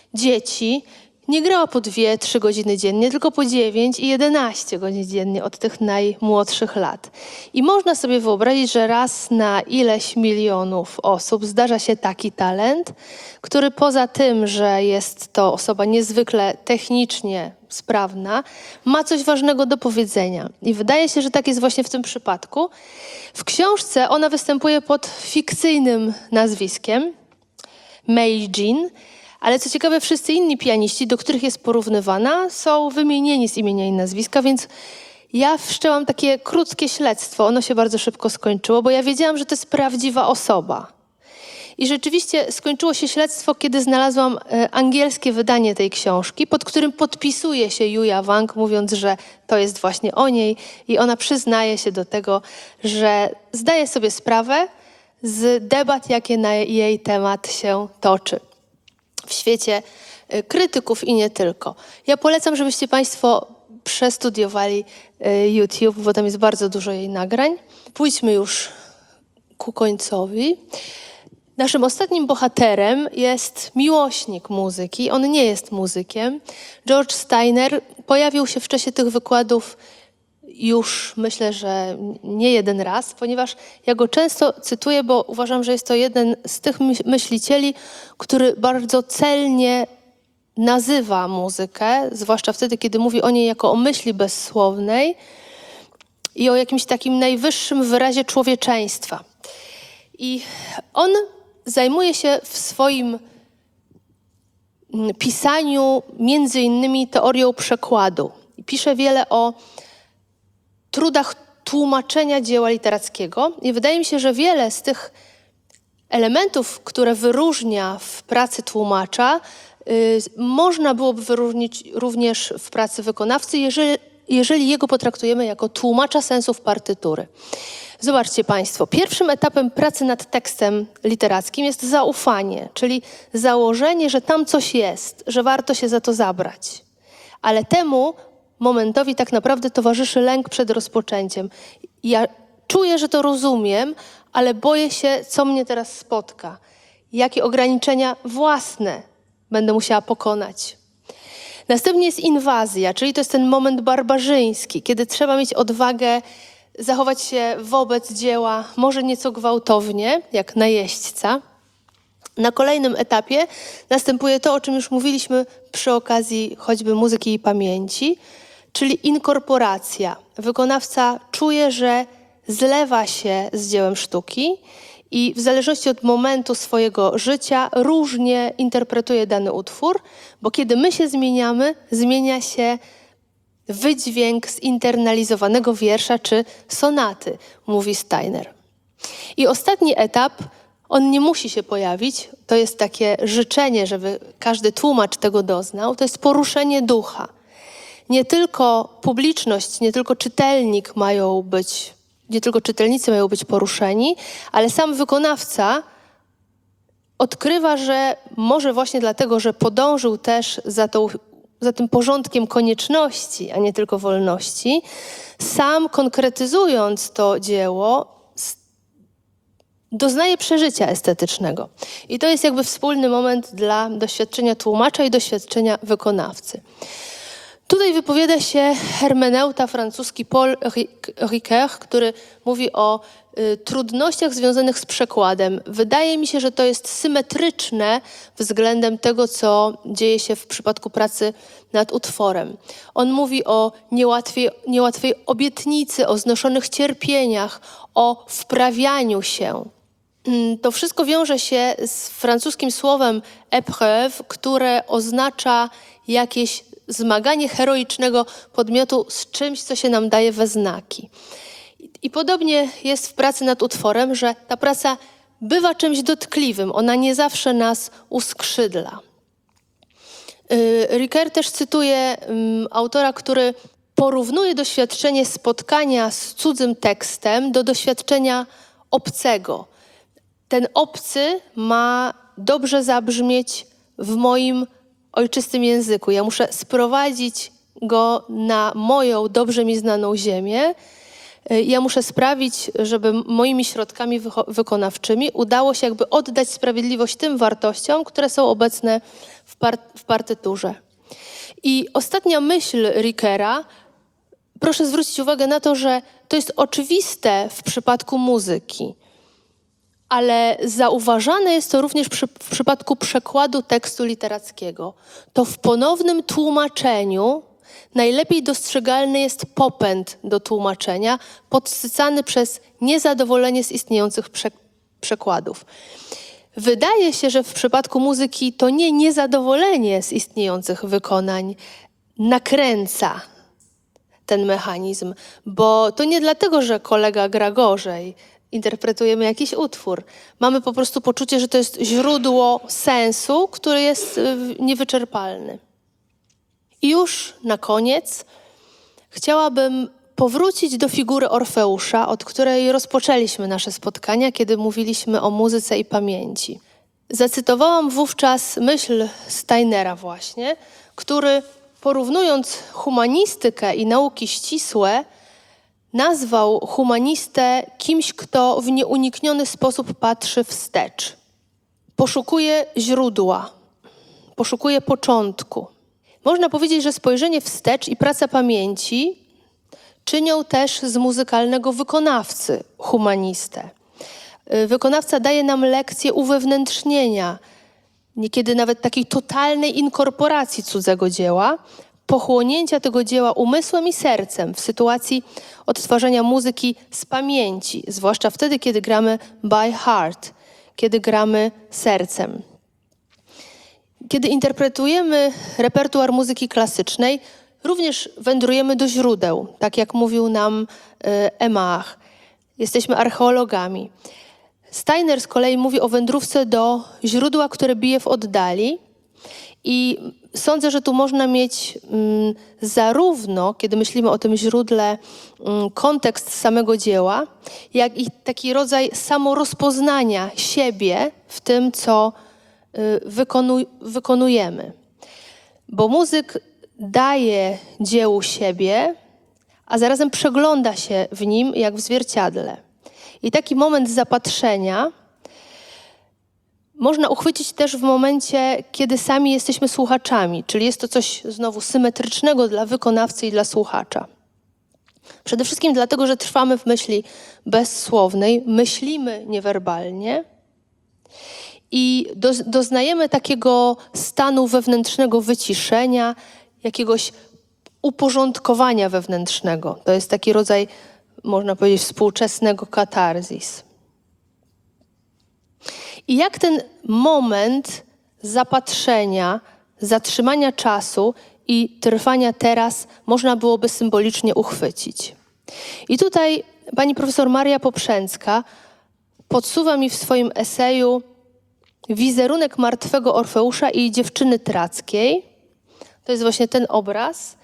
dzieci nie grała po 2-3 godziny dziennie, tylko po 9 i 11 godzin dziennie od tych najmłodszych lat. I można sobie wyobrazić, że raz na ileś milionów osób zdarza się taki talent, który poza tym, że jest to osoba niezwykle technicznie sprawna, ma coś ważnego do powiedzenia. I wydaje się, że tak jest właśnie w tym przypadku. W książce ona występuje pod fikcyjnym nazwiskiem Mei Jean, ale co ciekawe, wszyscy inni pianiści, do których jest porównywana, są wymienieni z imienia i nazwiska, więc ja wszczęłam takie krótkie śledztwo. Ono się bardzo szybko skończyło, bo ja wiedziałam, że to jest prawdziwa osoba. I rzeczywiście skończyło się śledztwo, kiedy znalazłam angielskie wydanie tej książki, pod którym podpisuje się Yuya Wang, mówiąc, że to jest właśnie o niej i ona przyznaje się do tego, że zdaje sobie sprawę z debat, jakie na jej temat się toczy w świecie krytyków i nie tylko. Ja polecam, żebyście Państwo przestudiowali YouTube, bo tam jest bardzo dużo jej nagrań. Pójdźmy już ku końcowi. Naszym ostatnim bohaterem jest miłośnik muzyki. On nie jest muzykiem. George Steiner pojawił się w czasie tych wykładów już, myślę, że nie jeden raz, ponieważ ja go często cytuję, bo uważam, że jest to jeden z tych myślicieli, który bardzo celnie nazywa muzykę, zwłaszcza wtedy, kiedy mówi o niej jako o myśli bezsłownej i o jakimś takim najwyższym wyrazie człowieczeństwa. I on zajmuje się w swoim pisaniu między innymi teorią przekładu. I pisze wiele o trudach tłumaczenia dzieła literackiego i wydaje mi się, że wiele z tych elementów, które wyróżnia w pracy tłumacza, można byłoby wyróżnić również w pracy wykonawcy, jeżeli jego potraktujemy jako tłumacza sensów partytury. Zobaczcie Państwo, pierwszym etapem pracy nad tekstem literackim jest zaufanie, czyli założenie, że tam coś jest, że warto się za to zabrać. Ale temu momentowi tak naprawdę towarzyszy lęk przed rozpoczęciem. Ja czuję, że to rozumiem, ale boję się, co mnie teraz spotka. Jakie ograniczenia własne będę musiała pokonać. Następnie jest inwazja, czyli to jest ten moment barbarzyński, kiedy trzeba mieć odwagę zachować się wobec dzieła może nieco gwałtownie, jak najeźdźca. Na kolejnym etapie następuje to, o czym już mówiliśmy przy okazji choćby muzyki i pamięci, czyli inkorporacja. Wykonawca czuje, że zlewa się z dziełem sztuki i w zależności od momentu swojego życia różnie interpretuje dany utwór, bo kiedy my się zmieniamy, zmienia się wydźwięk zinternalizowanego wiersza czy sonaty, mówi Steiner. I ostatni etap, on nie musi się pojawić, to jest takie życzenie, żeby każdy tłumacz tego doznał, to jest poruszenie ducha. Nie tylko publiczność, nie tylko czytelnicy mają być poruszeni, ale sam wykonawca odkrywa, że może właśnie dlatego, że podążył też za tym porządkiem konieczności, a nie tylko wolności, sam konkretyzując to dzieło, doznaje przeżycia estetycznego. I to jest jakby wspólny moment dla doświadczenia tłumacza i doświadczenia wykonawcy. Tutaj wypowiada się hermeneuta francuski Paul Ricoeur, który mówi o trudnościach związanych z przekładem. Wydaje mi się, że to jest symetryczne względem tego, co dzieje się w przypadku pracy nad utworem. On mówi o niełatwej obietnicy, o znoszonych cierpieniach, o wprawianiu się. To wszystko wiąże się z francuskim słowem épreuve, które oznacza jakieś zmaganie heroicznego podmiotu z czymś, co się nam daje we znaki. I podobnie jest w pracy nad utworem, że ta praca bywa czymś dotkliwym, ona nie zawsze nas uskrzydla. Ricoeur też cytuje autora, który porównuje doświadczenie spotkania z cudzym tekstem do doświadczenia obcego. Ten obcy ma dobrze zabrzmieć w moim ojczystym języku. Ja muszę sprowadzić go na moją dobrze mi znaną ziemię Ja muszę sprawić, żeby moimi środkami wykonawczymi udało się jakby oddać sprawiedliwość tym wartościom, które są obecne w partyturze. I ostatnia myśl Rickera, proszę zwrócić uwagę na to, że to jest oczywiste w przypadku muzyki, ale zauważane jest to również w przypadku przekładu tekstu literackiego. To w ponownym tłumaczeniu najlepiej dostrzegalny jest popęd do tłumaczenia, podsycany przez niezadowolenie z istniejących przekładów. Wydaje się, że w przypadku muzyki to nie niezadowolenie z istniejących wykonań nakręca ten mechanizm, bo to nie dlatego, że kolega gra gorzej, interpretujemy jakiś utwór. Mamy po prostu poczucie, że to jest źródło sensu, który jest niewyczerpalny. I już na koniec chciałabym powrócić do figury Orfeusza, od której rozpoczęliśmy nasze spotkania, kiedy mówiliśmy o muzyce i pamięci. Zacytowałam wówczas myśl Steinera właśnie, który porównując humanistykę i nauki ścisłe, nazwał humanistę kimś, kto w nieunikniony sposób patrzy wstecz. Poszukuje źródła, poszukuje początku. Można powiedzieć, że spojrzenie wstecz i praca pamięci czynią też z muzykalnego wykonawcy humanistę. Wykonawca daje nam lekcję uwewnętrznienia, niekiedy nawet takiej totalnej inkorporacji cudzego dzieła, pochłonięcia tego dzieła umysłem i sercem w sytuacji odtwarzania muzyki z pamięci, zwłaszcza wtedy, kiedy gramy by heart, kiedy gramy sercem. Kiedy interpretujemy repertuar muzyki klasycznej, również wędrujemy do źródeł, tak jak mówił nam Emach. Jesteśmy archeologami. Steiner z kolei mówi o wędrówce do źródła, które bije w oddali. I sądzę, że tu można mieć zarówno, kiedy myślimy o tym źródle, kontekst samego dzieła, jak i taki rodzaj samorozpoznania siebie w tym, co wykonujemy. Bo muzyk daje dziełu siebie, a zarazem przegląda się w nim jak w zwierciadle. I taki moment zapatrzenia można uchwycić też w momencie, kiedy sami jesteśmy słuchaczami, czyli jest to coś znowu symetrycznego dla wykonawcy i dla słuchacza. Przede wszystkim dlatego, że trwamy w myśli bezsłownej, myślimy niewerbalnie i doznajemy takiego stanu wewnętrznego wyciszenia, jakiegoś uporządkowania wewnętrznego. To jest taki rodzaj, można powiedzieć, współczesnego katarzis. I jak ten moment zapatrzenia, zatrzymania czasu i trwania teraz można byłoby symbolicznie uchwycić? I tutaj pani profesor Maria Poprzęcka podsuwa mi w swoim eseju wizerunek martwego Orfeusza i dziewczyny trackiej. To jest właśnie ten obraz.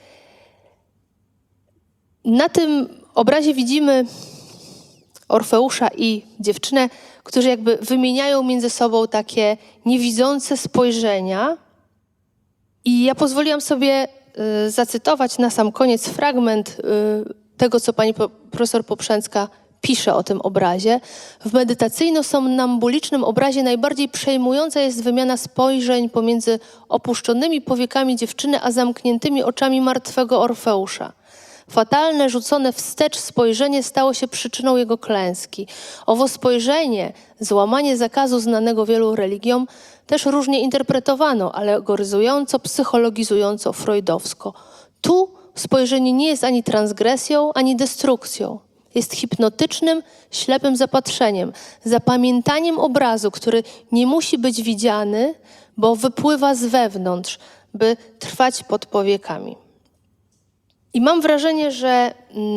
Na tym obrazie widzimy Orfeusza i dziewczynę, którzy jakby wymieniają między sobą takie niewidzące spojrzenia. I ja pozwoliłam sobie zacytować na sam koniec fragment tego, co pani profesor Poprzęcka pisze o tym obrazie. W medytacyjno-somnambulicznym obrazie najbardziej przejmująca jest wymiana spojrzeń pomiędzy opuszczonymi powiekami dziewczyny, a zamkniętymi oczami martwego Orfeusza. Fatalne, rzucone wstecz spojrzenie stało się przyczyną jego klęski. Owo spojrzenie, złamanie zakazu znanego wielu religiom, też różnie interpretowano, alegoryzująco, psychologizująco, freudowsko. Tu spojrzenie nie jest ani transgresją, ani destrukcją. Jest hipnotycznym, ślepym zapatrzeniem, zapamiętaniem obrazu, który nie musi być widziany, bo wypływa z wewnątrz, by trwać pod powiekami. I mam wrażenie, że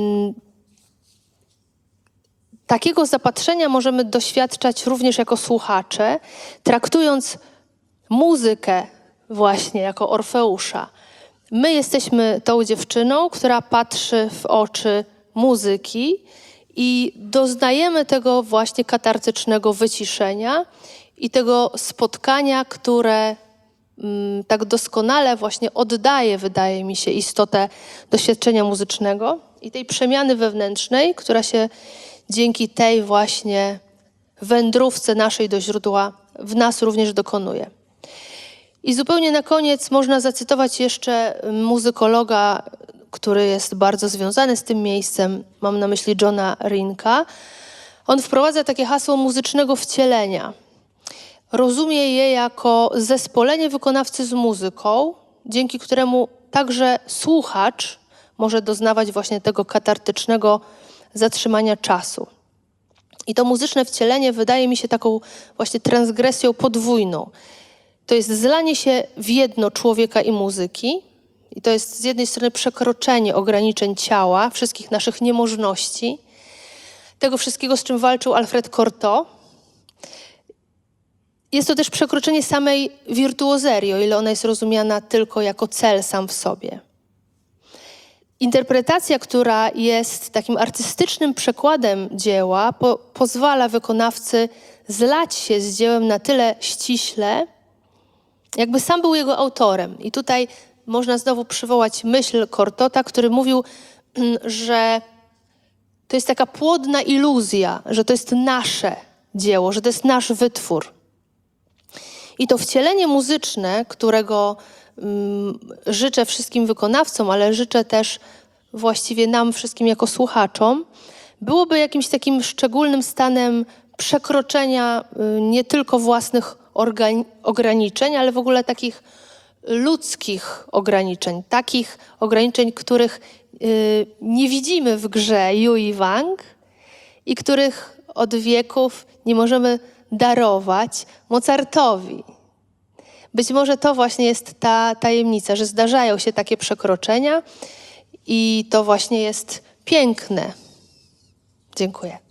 takiego zapatrzenia możemy doświadczać również jako słuchacze, traktując muzykę właśnie jako Orfeusza. My jesteśmy tą dziewczyną, która patrzy w oczy muzyki i doznajemy tego właśnie katartycznego wyciszenia i tego spotkania, które tak doskonale właśnie oddaje, wydaje mi się, istotę doświadczenia muzycznego i tej przemiany wewnętrznej, która się dzięki tej właśnie wędrówce naszej do źródła w nas również dokonuje. I zupełnie na koniec można zacytować jeszcze muzykologa, który jest bardzo związany z tym miejscem, mam na myśli Johna Rinka. On wprowadza takie hasło muzycznego wcielenia. Rozumie je jako zespolenie wykonawcy z muzyką, dzięki któremu także słuchacz może doznawać właśnie tego katartycznego zatrzymania czasu. I to muzyczne wcielenie wydaje mi się taką właśnie transgresją podwójną. To jest zlanie się w jedno człowieka i muzyki. I to jest z jednej strony przekroczenie ograniczeń ciała, wszystkich naszych niemożności, tego wszystkiego, z czym walczył Alfred Cortot. Jest to też przekroczenie samej wirtuozerii, o ile ona jest rozumiana tylko jako cel sam w sobie. Interpretacja, która jest takim artystycznym przekładem dzieła, pozwala wykonawcy zlać się z dziełem na tyle ściśle, jakby sam był jego autorem. I tutaj można znowu przywołać myśl Cortota, który mówił, że to jest taka płodna iluzja, że to jest nasze dzieło, że to jest nasz wytwór. I to wcielenie muzyczne, którego życzę wszystkim wykonawcom, ale życzę też właściwie nam wszystkim jako słuchaczom, byłoby jakimś takim szczególnym stanem przekroczenia nie tylko własnych ograniczeń, ale w ogóle takich ludzkich ograniczeń, takich ograniczeń, których nie widzimy w grze Yui Wang i których od wieków nie możemy darować Mozartowi. Być może to właśnie jest ta tajemnica, że zdarzają się takie przekroczenia i to właśnie jest piękne. Dziękuję.